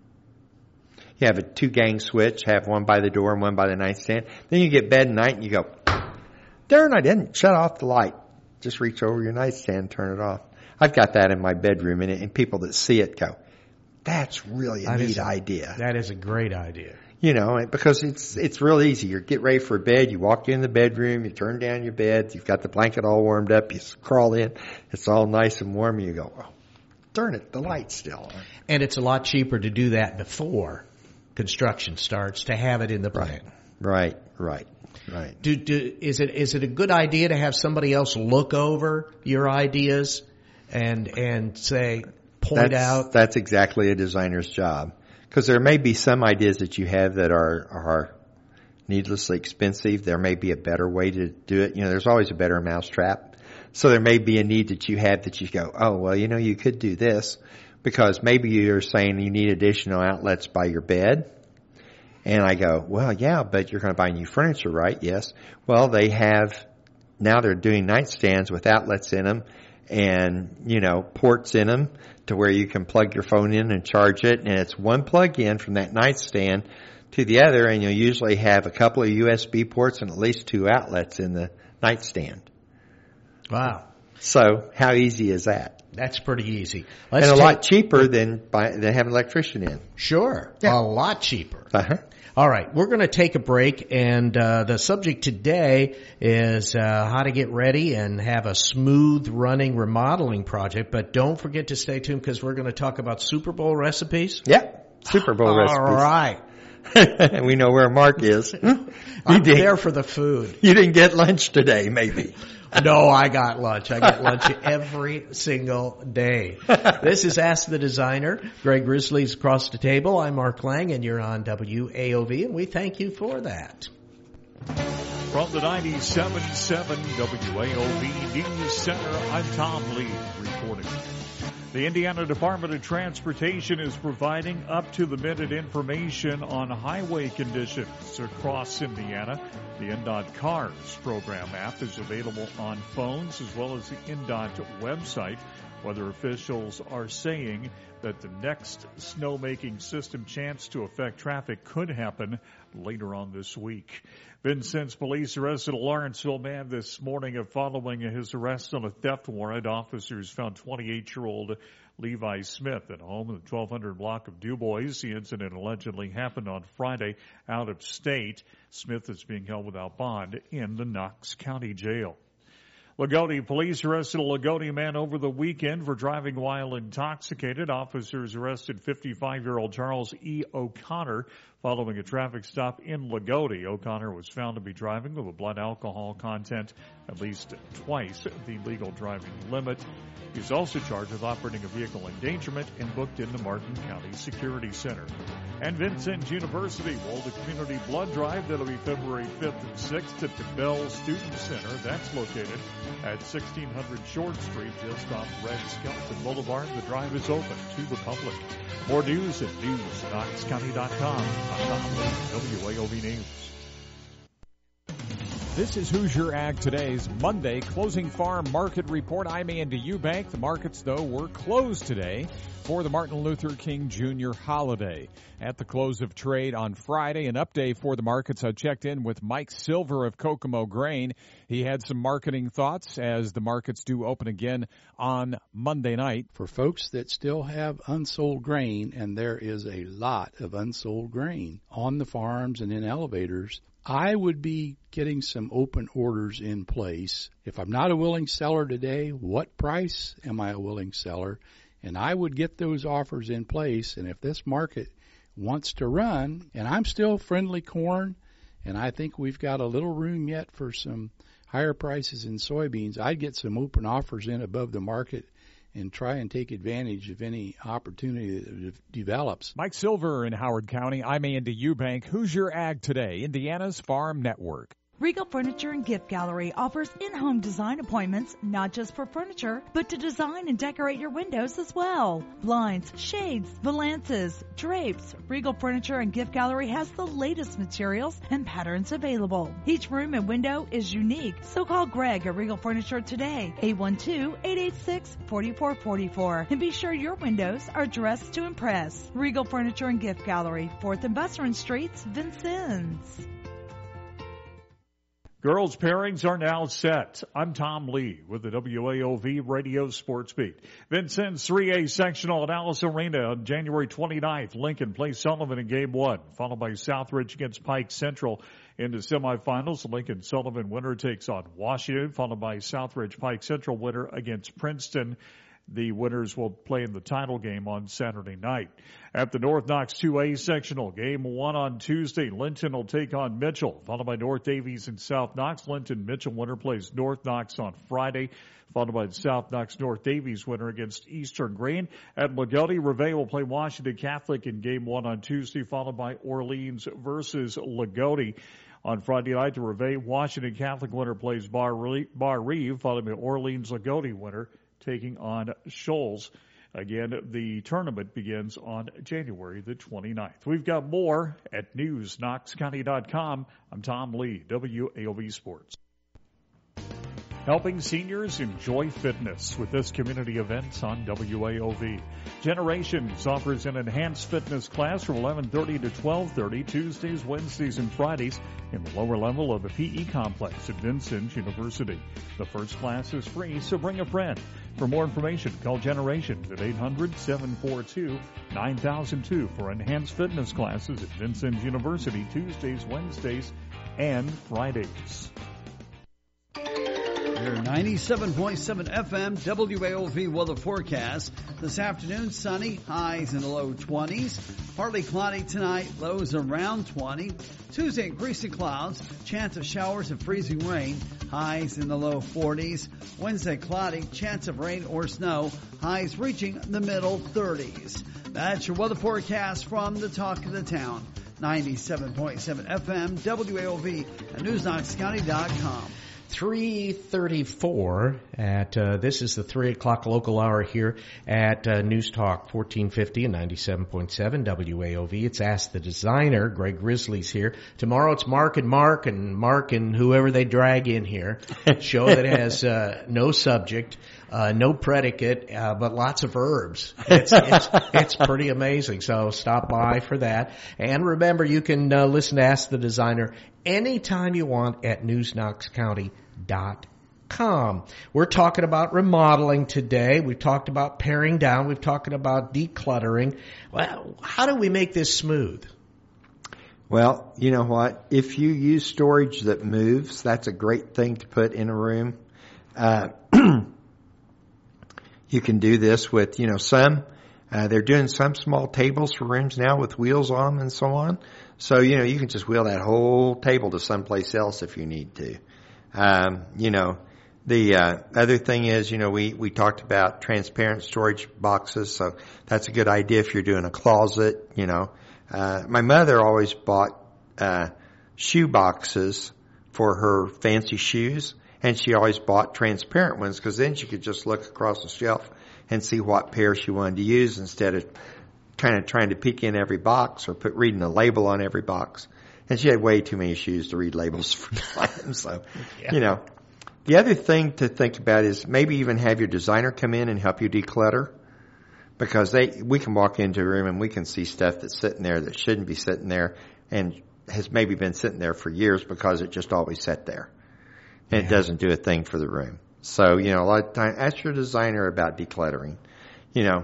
You have a two gang switch, have one by the door and one by the nightstand. Then you get bed at night and you go, darn, I didn't shut off the light. Just reach over your nightstand and turn it off. I've got that in my bedroom, and, and people that see it go, that's really a That neat is a- idea. That is a great idea. You know, because it's it's real easy. You get ready for bed, you walk in the bedroom, you turn down your bed, you've got the blanket all warmed up, you crawl in, it's all nice and warm, and you go, oh, darn it, the light's still on. And it's a lot cheaper to do that before construction starts, to have it in the plan. Right, right, right. Do, do, is it is it a good idea to have somebody else look over your ideas and and say, point that's, out? That's exactly a designer's job. Because there may be some ideas that you have that are, are needlessly expensive. There may be a better way to do it. You know, there's always a better mousetrap. So there may be a need that you have that you go, oh, well, you know, you could do this. Because maybe you're saying you need additional outlets by your bed. And I go, well, yeah, but you're going to buy new furniture, right? Yes. Well, they have, now they're doing nightstands with outlets in them and, you know, ports in them to where you can plug your phone in and charge it. And it's one plug in from that nightstand to the other. And you'll usually have a couple of U S B ports and at least two outlets in the nightstand. Wow. So how easy is that? That's pretty easy. Let's and a take, lot cheaper than buy, than having an electrician in. Sure. Yeah. A lot cheaper. Uh-huh. All right. We're going to take a break, and uh, the subject today is uh, how to get ready and have a smooth running remodeling project. But don't forget to stay tuned because we're going to talk about Super Bowl recipes. Yeah. Super Bowl All recipes. All right. And we know where Mark is. I'm did. there for the food. You didn't get lunch today, maybe. No, I got lunch. I get lunch every single day. This is Ask the Designer. Greg Grizzly's across the table. I'm Mark Lang, and you're on W A O V, and we thank you for that. From the ninety-seven point seven W A O V News Center, I'm Tom Lee reporting. The Indiana Department of Transportation is providing up-to-the-minute information on highway conditions across Indiana. The N D O T CARS program app is available on phones as well as the N D O T website. Weather officials are saying that the next snowmaking system chance to affect traffic could happen later on this week. Vincennes police arrested a Lawrenceville man this morning following his arrest on a theft warrant. Officers found twenty-eight-year-old Levi Smith at home in the twelve hundred block of DuBois. The incident allegedly happened on Friday out of state. Smith is being held without bond in the Knox County Jail. Lagodi police arrested a Lagodi man over the weekend for driving while intoxicated. Officers arrested fifty-five-year-old Charles E. O'Connor following a traffic stop in Lagodi. O'Connor was found to be driving with a blood alcohol content at least twice the legal driving limit. He's also charged with operating a vehicle endangerment and booked in the Martin County Security Center. And Vincennes University will hold a community blood drive that'll be February fifth and sixth at the Bell Student Center. That's located at sixteen hundred Short Street, just off Red Skelton Boulevard. The drive is open to the public. More news at news knox county dot com. I'm Tom Lee, W A O V News. This is Hoosier Ag Today's Monday closing farm market report. I'm Andy Eubank. The markets, though, were closed today for the Martin Luther King Junior holiday. At the close of trade on Friday, an update for the markets. I checked in with Mike Silver of Kokomo Grain. He had some marketing thoughts as the markets do open again on Monday night. For folks that still have unsold grain, and there is a lot of unsold grain on the farms and in elevators, I would be getting some open orders in place. If I'm not a willing seller today, what price am I a willing seller? And I would get those offers in place. And if this market wants to run, and I'm still friendly corn, and I think we've got a little room yet for some higher prices in soybeans, I'd get some open offers in above the market and try and take advantage of any opportunity that develops. Mike Silver in Howard County. I'm Andy Eubank. Hoosier Ag Today, Indiana's Farm Network. Regal Furniture and Gift Gallery offers in-home design appointments, not just for furniture, but to design and decorate your windows as well. Blinds, shades, valances, drapes. Regal Furniture and Gift Gallery has the latest materials and patterns available. Each room and window is unique, so call Greg at Regal Furniture today, eight one two, eight eight six, four four four four, and be sure your windows are dressed to impress. Regal Furniture and Gift Gallery, fourth and Busserin Streets, Vincennes. Girls' pairings are now set. I'm Tom Lee with the W A O V Radio Sports Beat. Vincennes three A sectional at Alice Arena on January twenty-ninth. Lincoln plays Sullivan in game one, followed by Southridge against Pike Central in the semifinals. Lincoln Sullivan winner takes on Washington, followed by Southridge Pike Central winner against Princeton. The winners will play in the title game on Saturday night. At the North Knox two A sectional, game one on Tuesday, Linton will take on Mitchell, followed by North Davies and South Knox. Linton Mitchell winner plays North Knox on Friday, followed by the South Knox North Davies winner against Eastern Green. At Lagodi, Reveille will play Washington Catholic in game one on Tuesday, followed by Orleans versus Lagodi. On Friday night, the Reveille Washington Catholic winner plays Bar Reeve, followed by Orleans Lagodi winner taking on Shoals. Again, the tournament begins on January the twenty-ninth. We've got more at news knox county dot com. I'm Tom Lee, W A O V Sports. Helping seniors enjoy fitness with this community event on W A O V. Generations offers an enhanced fitness class from eleven thirty to twelve thirty, Tuesdays, Wednesdays, and Fridays in the lower level of the P E complex at Vincennes University. The first class is free, so bring a friend. For more information, call Generations at eight hundred, seven four two, nine thousand two for enhanced fitness classes at Vincennes University, Tuesdays, Wednesdays, and Fridays. Your ninety-seven point seven F M W A O V weather forecast. This afternoon, sunny, highs in the low twenties. Partly cloudy tonight, lows around twenty. Tuesday, increasing clouds, chance of showers and freezing rain, highs in the low forties. Wednesday, cloudy, chance of rain or snow, highs reaching the middle thirties. That's your weather forecast from the Talk of the Town. ninety-seven point seven F M W A O V at news knox county dot com. three thirty-four at, uh, this is the three o'clock local hour here at uh, News Talk fourteen fifty and ninety-seven point seven W A O V. It's Ask the Designer. Greg Grizzly's here. Tomorrow it's Mark and Mark and Mark and whoever they drag in here. Show that has uh, no subject, uh, no predicate, uh, but lots of verbs. It's, it's, it's pretty amazing. So stop by for that. And remember, you can uh, listen to Ask the Designer anytime you want at news knox county dot com. We're talking about remodeling today. We've talked about paring down. We've talked about decluttering. Well, how do we make this smooth? Well, you know what? If you use storage that moves, that's a great thing to put in a room. Uh, you can do this with, you know, some, uh, they're doing some small tables for rooms now with wheels on them and so on. So, you know, you can just wheel that whole table to someplace else if you need to. Um, you know, the uh, other thing is, you know, we, we talked about transparent storage boxes, so that's a good idea if you're doing a closet, you know. Uh, my mother always bought uh, shoe boxes for her fancy shoes, and she always bought transparent ones because then she could just look across the shelf and see what pair she wanted to use instead of kind of trying to peek in every box or put reading a label on every box. And she had way too many shoes to read labels for time. So, yeah. You know, the other thing to think about is maybe even have your designer come in and help you declutter, because they we can walk into a room and we can see stuff that's sitting there that shouldn't be sitting there and has maybe been sitting there for years because it just always sat there. And yeah. It doesn't do a thing for the room. So, you know, a lot of time, ask your designer about decluttering. You know,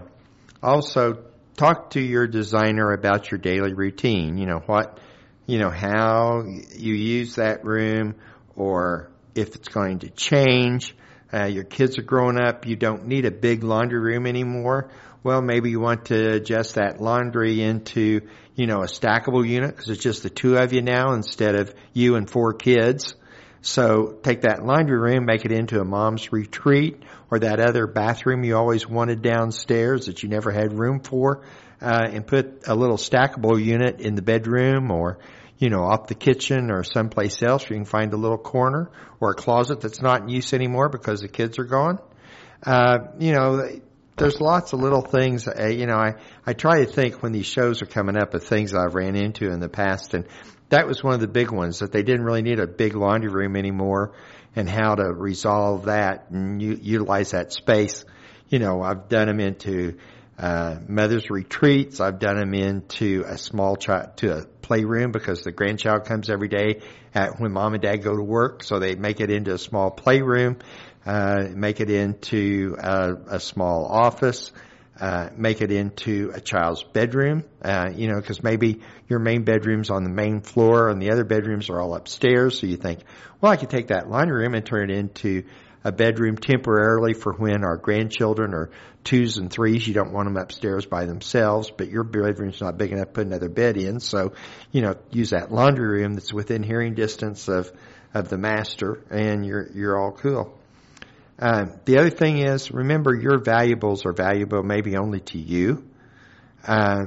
also talk to your designer about your daily routine. You know, what, you know, how you use that room, or if it's going to change. Uh, your kids are growing up. You don't need a big laundry room anymore. Well, maybe you want to adjust that laundry into, you know, a stackable unit because it's just the two of you now instead of you and four kids. So take that laundry room, make it into a mom's retreat, or that other bathroom you always wanted downstairs that you never had room for, uh, and put a little stackable unit in the bedroom, or, you know, off the kitchen or someplace else where you can find a little corner or a closet that's not in use anymore because the kids are gone. Uh, you know, there's lots of little things. Uh, you know, I, I try to think when these shows are coming up of things I've ran into in the past, and that was one of the big ones, that they didn't really need a big laundry room anymore, and how to resolve that and u- utilize that space. You know, I've done them into uh mother's retreats. I've done them into a small child, to a playroom, because the grandchild comes every day at when mom and dad go to work, so they make it into a small playroom, uh make it into a, a small office, uh make it into a child's bedroom, uh you know, because maybe your main bedroom's on the main floor and the other bedrooms are all upstairs, so you think, well, I could take that laundry room and turn it into a bedroom temporarily for when our grandchildren are twos and threes. You don't want them upstairs by themselves, but your bedroom's not big enough to put another bed in. So, you know, use that laundry room that's within hearing distance of, of the master, and you're, you're all cool. Uh, the other thing is, remember, your valuables are valuable maybe only to you. Uh,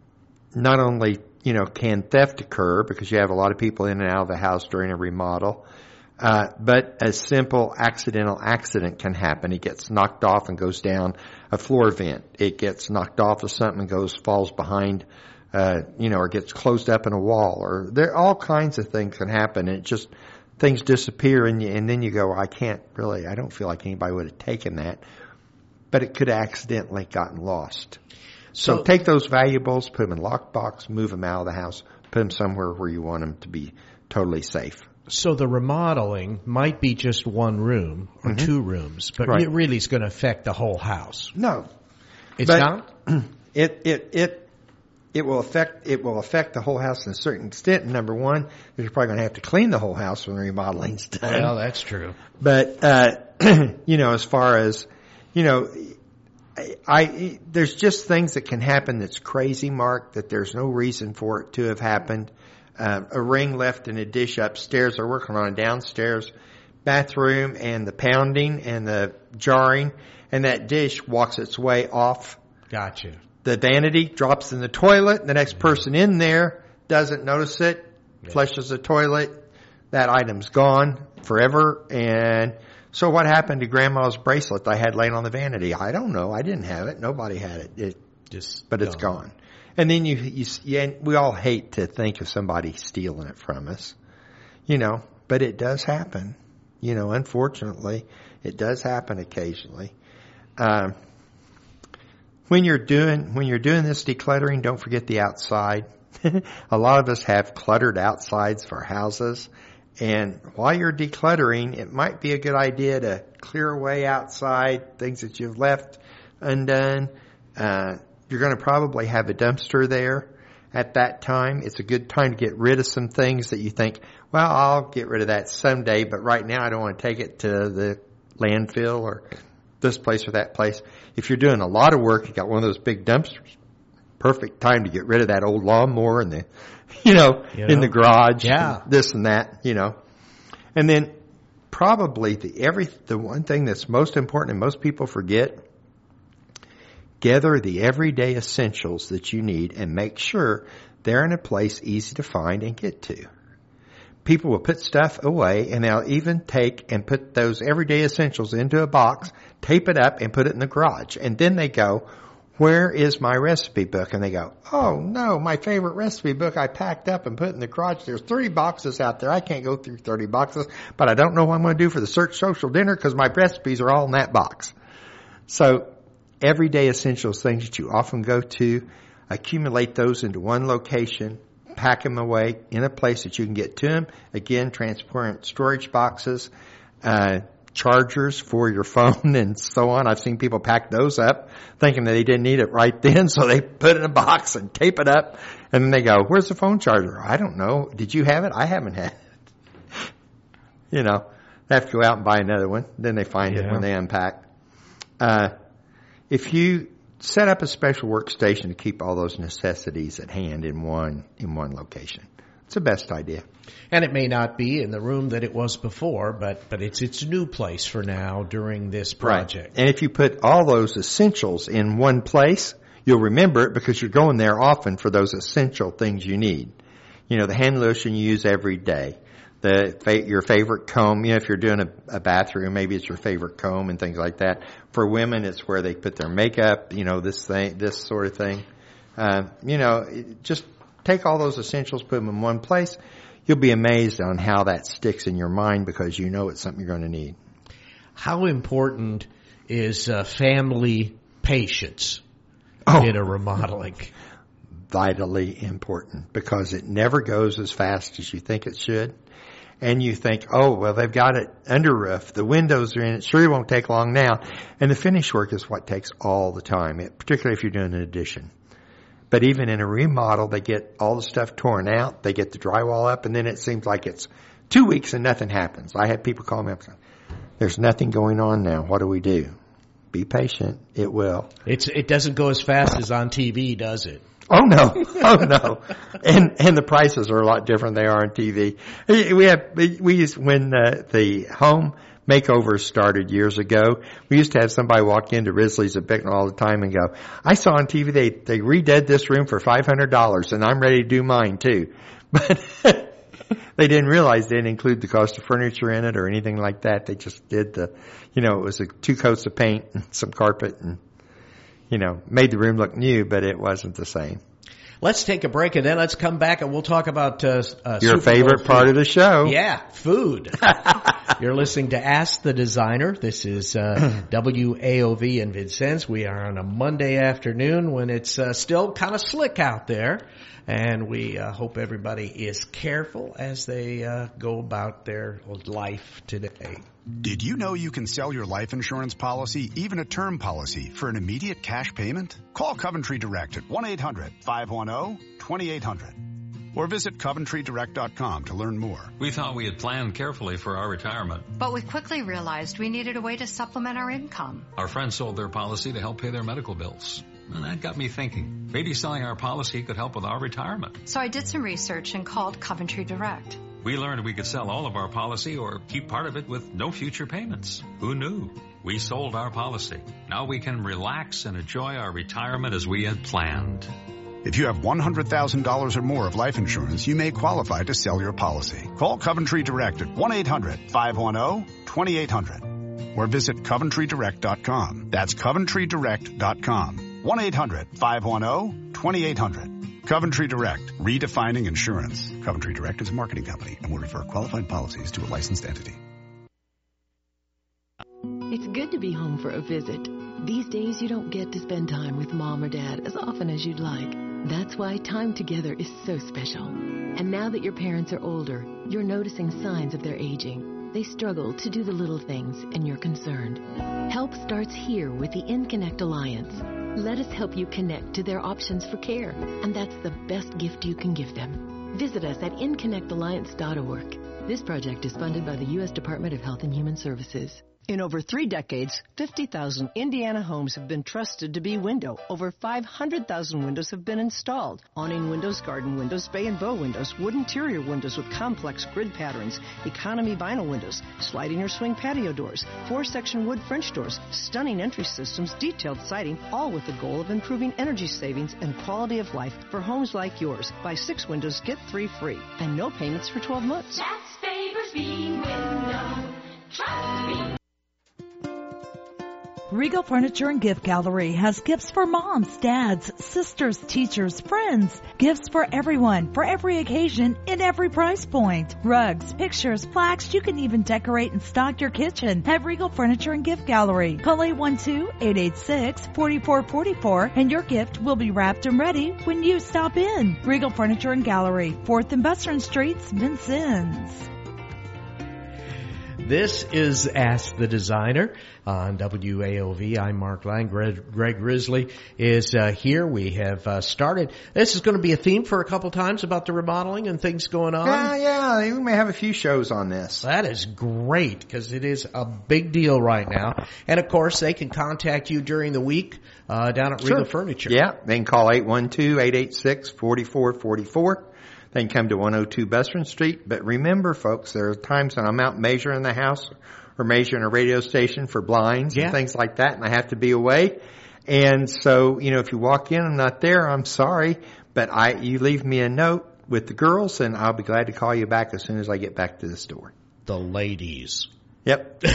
not only, you know, can theft occur because you have a lot of people in and out of the house during a remodel, Uh, but a simple accidental accident can happen. It gets knocked off and goes down a floor vent. It gets knocked off of something and goes, falls behind, uh, you know, or gets closed up in a wall, or there, all kinds of things can happen. And it just, things disappear, and you, and then you go, I can't really, I don't feel like anybody would have taken that, but it could have accidentally gotten lost. So, so take those valuables, put them in a lockbox, move them out of the house, put them somewhere where you want them to be totally safe. So the remodeling might be just one room or mm-hmm. two rooms, but right. It really is going to affect the whole house. No, it's but not. It it it it will affect it will affect the whole house to a certain extent. Number one, you're probably going to have to clean the whole house when the remodeling's done. Well, that's true. But uh, you know, as far as you know, I, I there's just things that can happen that's crazy, Mark. That there's no reason for it to have happened. Uh, a ring left in a dish upstairs. They're working on a downstairs bathroom, and the pounding and the jarring, and that dish walks its way off. Gotcha. The vanity drops in the toilet. The next person in there doesn't notice it, yeah. Flushes the toilet. that item's gone forever. And so what happened to Grandma's bracelet I had laying on the vanity? I don't know. I didn't have it. Nobody had it. It just, but it's gone. And then you, you, yeah, we all hate to think of somebody stealing it from us, you know, but it does happen. You know, unfortunately, it does happen occasionally. Um, when you're doing, when you're doing this decluttering, don't forget the outside. A lot of us have cluttered outsides for houses. And while you're decluttering, it might be a good idea to clear away outside things that you've left undone. Uh, you're going to probably have a dumpster there at that time. It's a good time to get rid of some things that you think, well, I'll get rid of that someday, but right now I don't want to take it to the landfill or this place or that place. If you're doing a lot of work, you got one of those big dumpsters, perfect time to get rid of that old lawnmower and the, you know, you know in the garage, yeah. and this and that, you know. And then probably the every the one thing that's most important and most people forget, gather the everyday essentials that you need and make sure they're in a place easy to find and get to. People will put stuff away and they'll even take and put those everyday essentials into a box, tape it up and put it in the garage. And then they go, where is my recipe book? And they go, oh no, my favorite recipe book I packed up and put in the garage. There's thirty boxes out there. I can't go through thirty boxes, but I don't know what I'm going to do for the search social dinner because my recipes are all in that box. So everyday essentials, things that you often go to, accumulate those into one location, pack them away in a place that you can get to them. Again, transparent storage boxes, uh, chargers for your phone and so on. I've seen people pack those up thinking that they didn't need it right then, so they put it in a box and tape it up, and then they go, where's the phone charger? I don't know. Did you have it? I haven't had it. You know, they have to go out and buy another one. Then they find yeah. it when they unpack. Uh, if you set up a special workstation to keep all those necessities at hand in one in one location, it's the best idea. And it may not be in the room that it was before, but, but it's its new place for now during this project. Right. And if you put all those essentials in one place, you'll remember it because you're going there often for those essential things you need. You know, the hand lotion you use every day, the your favorite comb. You know, if you're doing a, a bathroom, maybe it's your favorite comb and things like that. For women, it's where they put their makeup. You know, this thing, this sort of thing. Uh, you know, just take all those essentials, put them in one place. You'll be amazed on how that sticks in your mind because you know it's something you're going to need. How important is uh, family patience oh, in a remodeling? Vitally important because it never goes as fast as you think it should. And you think, oh, well, they've got it under roof. The windows are in it. Sure, it won't take long now. And the finish work is what takes all the time, particularly if you're doing an addition. But even in a remodel, they get all the stuff torn out. They get the drywall up, and then it seems like it's two weeks and nothing happens. I had people call me up and say, there's nothing going on now. What do we do? Be patient. It will. It's It doesn't go as fast as on T V, does it? Oh, no. Oh, no. And and the prices are a lot different than they are on T V. We have, we used, when the, the home makeovers started years ago, we used to have somebody walk into Risley's at Bicknell all the time and go, I saw on T V they, they redid this room for five hundred dollars and I'm ready to do mine too. But they didn't realize they didn't include the cost of furniture in it or anything like that. They just did the, you know, it was a, two coats of paint and some carpet and, you know, made the room look new, but it wasn't the same. Let's take a break and then let's come back and we'll talk about uh, uh, your Super favorite Bowl part food. of the show. Yeah, food. You're listening to Ask the Designer. This is uh, W A O V in Vincennes. We are on a Monday afternoon when it's uh, still kind of slick out there, and we uh, hope everybody is careful as they uh, go about their life today. Did you know you can sell your life insurance policy, even a term policy, for an immediate cash payment? Call Coventry Direct at one eight hundred five one zero two eight hundred or visit coventry direct dot com to learn more. We thought we had planned carefully for our retirement, but we quickly realized we needed a way to supplement our income. Our friends sold their policy to help pay their medical bills. And that got me thinking, maybe selling our policy could help with our retirement. So I did some research and called Coventry Direct. We learned we could sell all of our policy or keep part of it with no future payments. Who knew? We sold our policy. Now we can relax and enjoy our retirement as we had planned. If you have one hundred thousand dollars or more of life insurance, you may qualify to sell your policy. Call Coventry Direct at one eight hundred five one zero two eight hundred or visit coventry direct dot com. That's coventry direct dot com. one eight hundred five one zero two eight hundred. Coventry Direct, redefining insurance. Coventry Direct is a marketing company and will refer qualified policies to a licensed entity. It's good to be home for a visit. These days you don't get to spend time with mom or dad as often as you'd like. That's why time together is so special. And now that your parents are older, you're noticing signs of their aging. They struggle to do the little things, and you're concerned. Help starts here with the InConnect Alliance. Let us help you connect to their options for care, and that's the best gift you can give them. Visit us at in connect alliance dot org. This project is funded by the U S Department of Health and Human Services. In over three decades, fifty thousand Indiana homes have been trusted to be window. Over five hundred thousand windows have been installed. Awning windows, garden windows, bay and bow windows, wood interior windows with complex grid patterns, economy vinyl windows, sliding or swing patio doors, four-section wood French doors, stunning entry systems, detailed siding, all with the goal of improving energy savings and quality of life for homes like yours. Buy six windows, get three free, and no payments for twelve months. That's Faber's Bean Window. Trust me. Regal Furniture and Gift Gallery has gifts for moms, dads, sisters, teachers, friends. Gifts for everyone, for every occasion, in every price point. Rugs, pictures, plaques, you can even decorate and stock your kitchen at Regal Furniture and Gift Gallery. Call eight one two, eight eight six, four four four four and your gift will be wrapped and ready when you stop in. Regal Furniture and Gallery, fourth and Western Streets, Vincennes. This is Ask the Designer on W A O V. I'm Mark Lang. Greg, Greg Risley is uh, here. We have uh, started. This is going to be a theme for a couple times about the remodeling and things going on. Yeah, yeah. We may have a few shows on this. That is great because it is a big deal right now. And, of course, they can contact you during the week uh, down at Sure. Regal Furniture. Yeah, they can call eight one two, eight eight six, four four four four. They can come to one oh two Western Street. But remember, folks, there are times when I'm out measuring the house or measuring a radio station for blinds Yeah. and things like that, and I have to be away. And so, you know, if you walk in and I'm not there, I'm sorry. But I, you leave me a note with the girls, and I'll be glad to call you back as soon as I get back to the store. The ladies. Yep.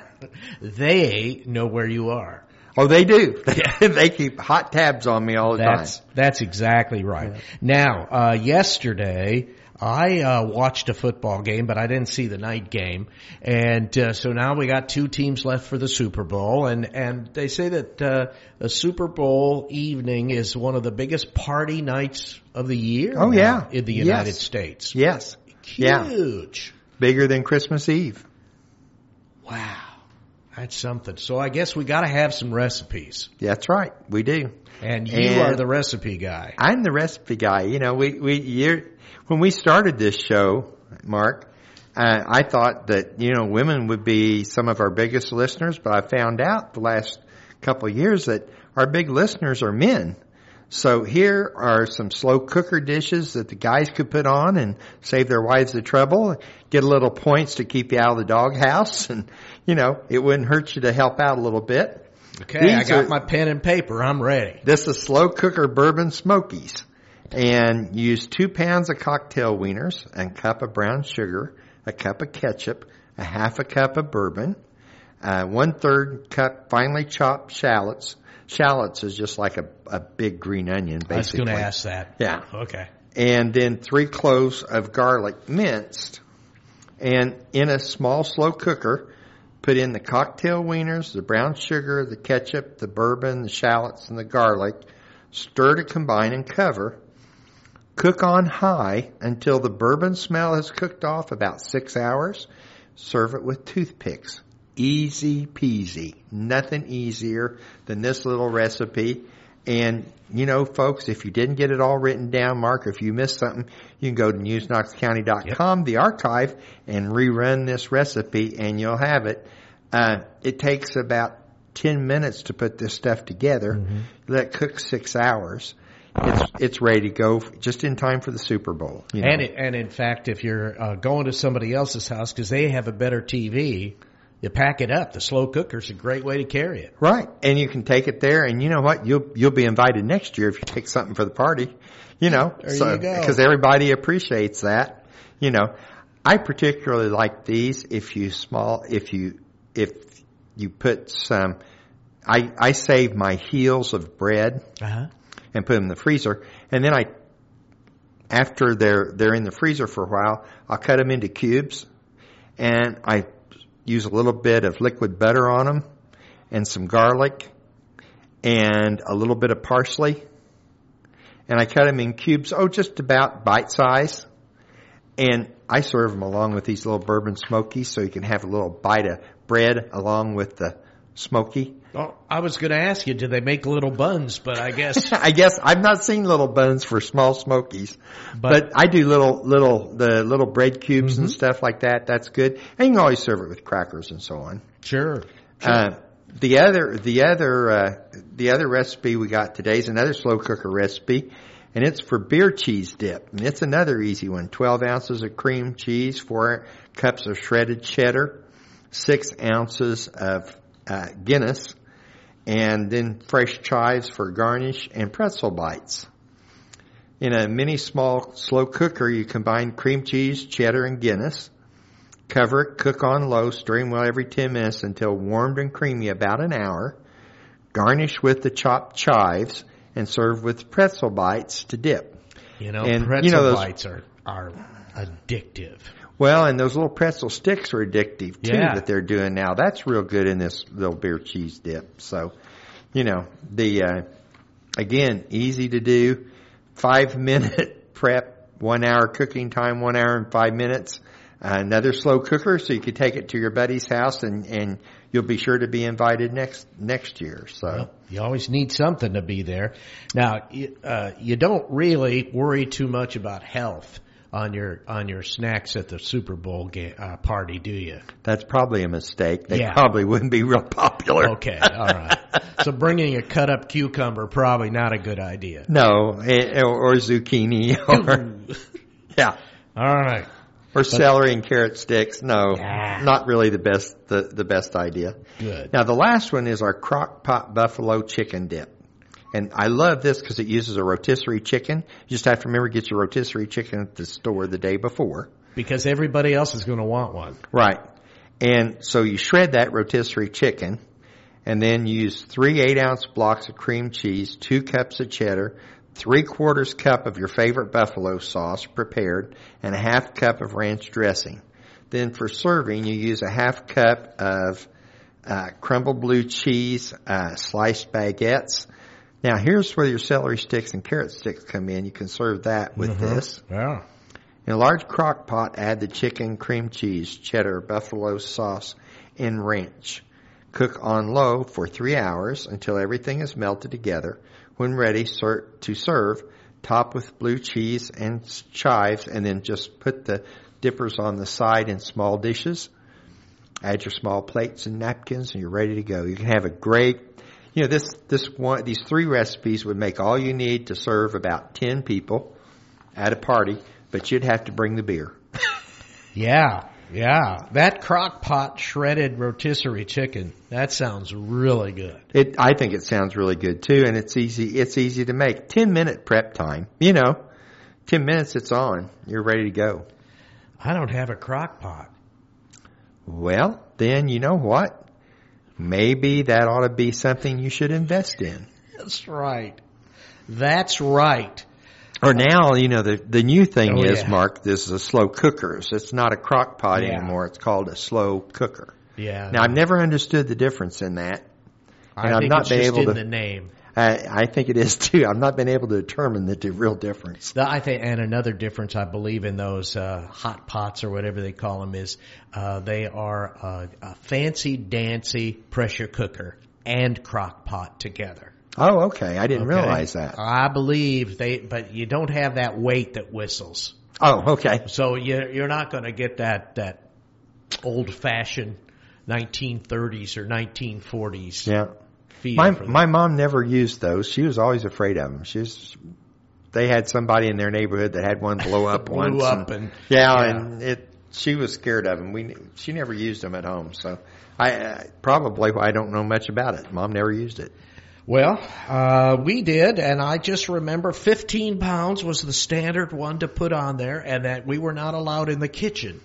They know where you are. Oh, they do. They keep hot tabs on me all the That's, time. that's exactly right. Yeah. Now, uh, yesterday, I uh, watched a football game, but I didn't see the night game. And uh, so now we got two teams left for the Super Bowl. And, and they say that uh, a Super Bowl evening is one of the biggest party nights of the year. Oh, yeah. In the Yes. United States. Yes. Huge. Yeah. Bigger than Christmas Eve. Wow. That's something. So I guess we got to have some recipes. That's right. We do. And you And are the recipe guy. I'm the recipe guy. You know, we, we, you're, when we started this show, Mark, uh, I thought that, you know, women would be some of our biggest listeners, but I found out the last couple of years that our big listeners are men. So here are some slow cooker dishes that the guys could put on and save their wives the trouble, get a little points to keep you out of the doghouse, and, you know, it wouldn't hurt you to help out a little bit. Okay, These I got are, my pen and paper. I'm ready. This is slow cooker bourbon smokies. And use two pounds of cocktail wieners, a cup of brown sugar, a cup of ketchup, a half a cup of bourbon, uh, one third cup finely chopped shallots. Shallots is just like a, a big green onion, basically. I was going to ask that. Yeah. Okay. And then three cloves of garlic minced. And in a small slow cooker, put in the cocktail wieners, the brown sugar, the ketchup, the bourbon, the shallots, and the garlic. Stir to combine and cover. Cook on high until the bourbon smell has cooked off about six hours. Serve it with toothpicks. Easy peasy. Nothing easier than this little recipe. And, you know, folks, if you didn't get it all written down, Mark, if you missed something, you can go to news knox county dot com, yep. the archive, and rerun this recipe, and you'll have it. Uh, it takes about ten minutes to put this stuff together. Mm-hmm. Let it cook six hours. It's it's ready to go just in time for the Super Bowl. You know? And it, and in fact, if you're uh, going to somebody else's house because they have a better T V, you pack it up. The slow cooker's a great way to carry it. Right. And you can take it there, and you know what? You'll you'll be invited next year if you take something for the party. You know, there so, you go. Because everybody appreciates that. You know, I particularly like these if you small if you if you put some. I I save my heels of bread uh-huh. and put them in the freezer, and then I after they're they're in the freezer for a while, I'll cut them into cubes, and I use a little bit of liquid butter on them, and some garlic, and a little bit of parsley, and I cut them in cubes, oh, just about bite size, and I serve them along with these little bourbon smokies, so you can have a little bite of bread along with the smoky. Oh, I was going to ask you, do they make little buns? But I guess I guess I've not seen little buns for small smokies, but, but I do little little the little bread cubes mm-hmm. and stuff like that. That's good, and you can always serve it with crackers and so on. Sure. sure. Uh, the other the other uh, the other recipe we got today is another slow cooker recipe, and it's for beer cheese dip. And it's another easy one. Twelve ounces of cream cheese, four cups of shredded cheddar, six ounces of uh, Guinness, and then fresh chives for garnish and pretzel bites. In a mini small slow cooker, you combine cream cheese, cheddar, and Guinness. Cover it, cook on low, stirring well every ten minutes until warmed and creamy, about an hour. Garnish with the chopped chives and serve with pretzel bites to dip. You know, and, pretzel you know, those, bites are, are addictive. Well, and those little pretzel sticks are addictive too yeah. that they're doing now. That's real good in this little beer cheese dip. So, you know, the, uh, again, easy to do. Five minute prep, one hour cooking time, one hour and five minutes. Uh, another slow cooker, so you could take it to your buddy's house and, and you'll be sure to be invited next, next year. So well, you always need something to be there. Now, uh, you don't really worry too much about health on your on your snacks at the Super Bowl game, uh, party, do you? That's probably a mistake. They yeah. probably wouldn't be real popular. Okay, all right. So bringing a cut up cucumber, probably not a good idea. No, or, or zucchini, or yeah, all right, or but, celery and carrot sticks. No, yeah. not really the best the the best idea. Good. Now the last one is our crock pot buffalo chicken dip. And I love this because it uses a rotisserie chicken. You just have to remember to get your rotisserie chicken at the store the day before. Because everybody else is going to want one. Right. And so you shred that rotisserie chicken, and then you use three eight-ounce blocks of cream cheese, two cups of cheddar, three-quarters cup of your favorite buffalo sauce prepared, and a half cup of ranch dressing. Then for serving, you use a half cup of uh, crumbled blue cheese, uh, sliced baguettes. Now, here's where your celery sticks and carrot sticks come in. You can serve that with mm-hmm. this. Yeah. In a large crock pot, add the chicken, cream cheese, cheddar, buffalo sauce, and ranch. Cook on low for three hours until everything is melted together. When ready ser- to serve, top with blue cheese and chives, and then just put the dippers on the side in small dishes. Add your small plates and napkins, and you're ready to go. You can have a great You know, this, this one, these three recipes would make all you need to serve about ten people at a party, but you'd have to bring the beer. Yeah, yeah. That crock pot shredded rotisserie chicken, that sounds really good. It, I think it sounds really good too, and it's easy, it's easy to make. Ten minute prep time. You know, ten minutes it's on. You're ready to go. I don't have a crock pot. Well, then you know what? Maybe that ought to be something you should invest in. That's right. That's right. Or now, you know, the the new thing oh, is, yeah. Mark, this is a slow cooker. So it's not a crock pot yeah. anymore. It's called a slow cooker. Yeah. Now, I've never understood the difference in that. I and think I've not it's been just able in to, the name. I, I think it is too. I've not been able to determine the, the real difference. The, I think, and another difference I believe in those uh, hot pots or whatever they call them is uh, they are a, a fancy dancy pressure cooker and crock pot together. Oh, okay. I didn't okay? realize that. I believe they, but you don't have that weight that whistles. Oh, okay. So you, you're not going to get that that old fashioned nineteen thirties or nineteen forties. Yeah. My my mom never used those. She was always afraid of them. She was, they had somebody in their neighborhood that had one blow up Blew once. up and, and yeah, yeah. and it she was scared of them. We she never used them at home, so I uh, probably I don't know much about it. Mom never used it. Well, uh, we did, and I just remember fifteen pounds was the standard one to put on there, and that we were not allowed in the kitchen.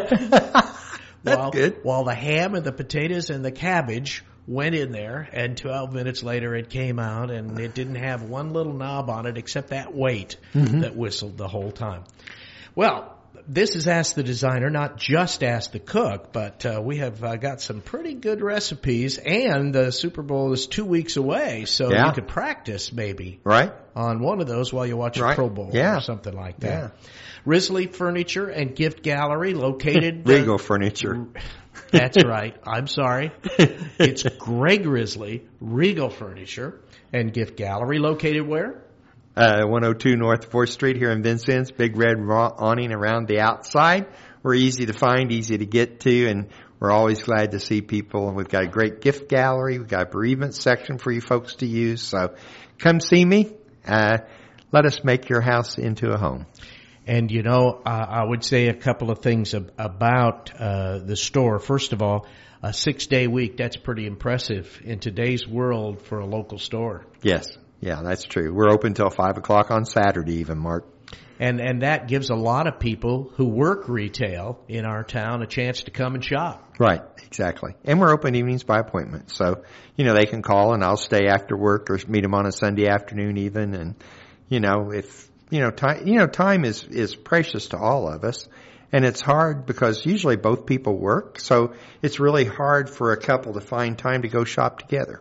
That's while, good. While the ham and the potatoes and the cabbage went in there, and twelve minutes later it came out, and it didn't have one little knob on it except that weight Mhm. that whistled the whole time. Well, this is Ask the Designer, not just Ask the Cook, but uh, we have uh, got some pretty good recipes, and the Super Bowl is two weeks away, so Yeah. you could practice maybe Right. on one of those while you watch Right. a Pro Bowl Yeah. or something like that. Yeah. Risley Furniture and Gift Gallery located... Regal uh, Furniture. That's right. I'm sorry. It's Greg Risley, Regal Furniture and Gift Gallery located where? Uh, one oh two North fourth Street here in Vincennes. Big red raw awning around the outside. We're easy to find, easy to get to, and we're always glad to see people. We've got a great gift gallery. We've got a bereavement section for you folks to use. So come see me. Uh, let us make your house into a home. And, you know, uh, I would say a couple of things ab- about uh, the store. First of all, a six-day week, that's pretty impressive in today's world for a local store. Yes. Yeah, that's true. We're open till five o'clock on Saturday even, Mark. And and that gives a lot of people who work retail in our town a chance to come and shop. Right, exactly. And we're open evenings by appointment. So, you know, they can call and I'll stay after work or meet them on a Sunday afternoon even. And, you know, if, you know, time, you know, time is, is precious to all of us. And it's hard because usually both people work. So it's really hard for a couple to find time to go shop together.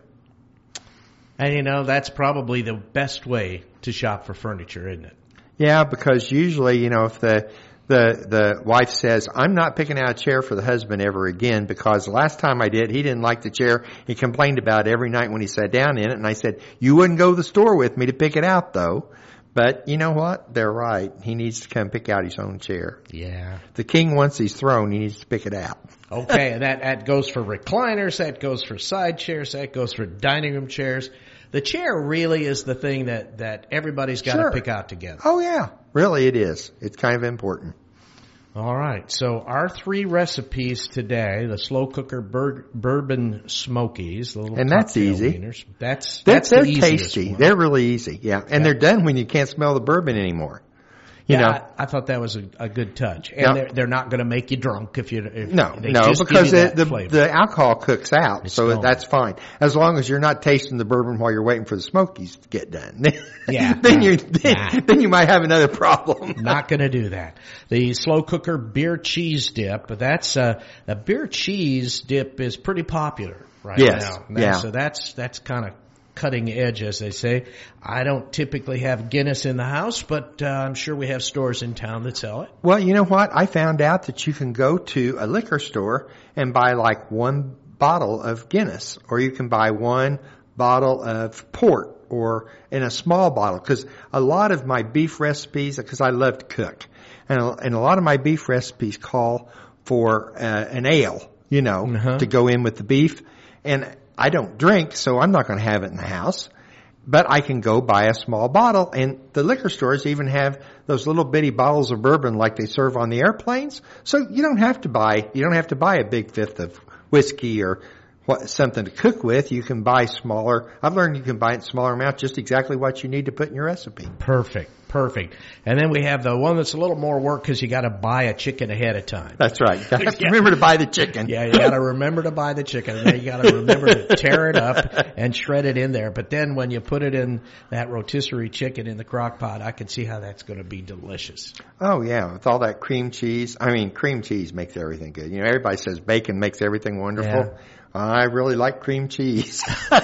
And, you know, that's probably the best way to shop for furniture, isn't it? Yeah, because usually, you know, if the the the wife says, I'm not picking out a chair for the husband ever again because the last time I did, he didn't like the chair. He complained about it every night when he sat down in it. And I said, you wouldn't go to the store with me to pick it out, though. But you know what? They're right. He needs to come pick out his own chair. Yeah. The king wants his throne. He needs to pick it out. Okay, and that, that goes for recliners, that goes for side chairs, that goes for dining room chairs. The chair really is the thing that, that everybody's got Sure. to pick out together. Oh, yeah. Really, it is. It's kind of important. All right. So our three recipes today, the slow cooker bur- bourbon smokies, the little And that's cocktail easy. wieners. That's, They're, that's they're the easiest tasty. one. They're really easy. Yeah. And Yeah. they're done when you can't smell the bourbon anymore. You yeah, know. I, I thought that was a, a good touch. And Yeah. they're, they're not going to make you drunk if you, if No, they no, just give because you the, that the, flavor. the alcohol cooks out, It's so gone. that's fine. As long as you're not tasting the bourbon while you're waiting for the smokies to get done. Yeah, then no, you then, nah. then you might have another problem. Not going to do that. The slow cooker beer cheese dip, but that's uh, the beer cheese dip is pretty popular right Yes, now. Now, yeah. So that's that's kind of cutting edge, as they say. I don't typically have Guinness in the house, but uh, I'm sure we have stores in town that sell it. Well, you know what? I found out that you can go to a liquor store and buy like one bottle of Guinness, or you can buy one bottle of port, or in a small bottle. Because a lot of my beef recipes, because I love to cook, and a, and a lot of my beef recipes call for uh, an ale, you know, Uh-huh. to go in with the beef. And I don't drink, so I'm not going to have it in the house. But I can go buy a small bottle, and the liquor stores even have those little bitty bottles of bourbon like they serve on the airplanes. So you don't have to buy, you don't have to buy a big fifth of whiskey or what, something to cook with. You can buy smaller. I've learned you can buy it in smaller amounts, just exactly what you need to put in your recipe. Perfect, perfect. And then we have the one that's a little more work because you got to buy a chicken ahead of time. That's right. You have to remember to buy the chicken. Yeah, you got to remember to buy the chicken, and then you got to remember to tear it up and shred it in there. But then when you put it in that rotisserie chicken in the crock pot, I can see how that's going to be delicious. Oh yeah, with all that cream cheese. I mean, cream cheese makes everything good. You know, everybody says bacon makes everything wonderful. Yeah. I really like cream cheese.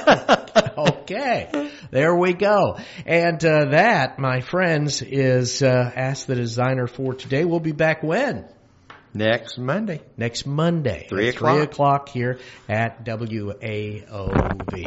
Okay, there we go. And uh, that, my friends, is uh, Ask the Designer for today. We'll be back when? Next Monday. Next Monday. Three at o'clock. Three o'clock here at W A O V.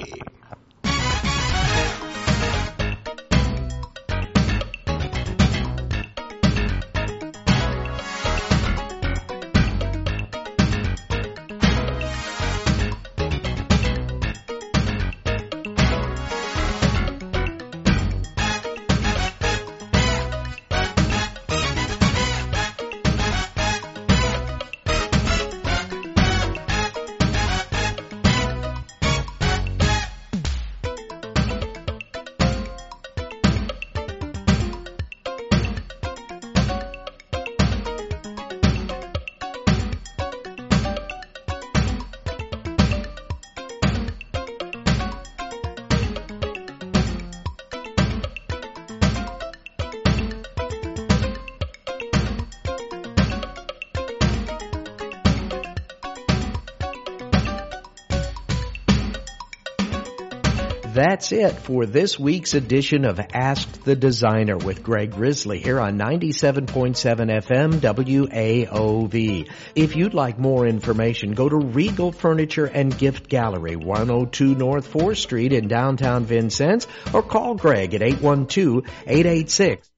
That's it for this week's edition of Ask the Designer with Greg Risley here on ninety-seven point seven F M W A O V. If you'd like more information, go to Regal Furniture and Gift Gallery, one oh two North fourth Street in downtown Vincennes, or call Greg at eight one two, eight eight six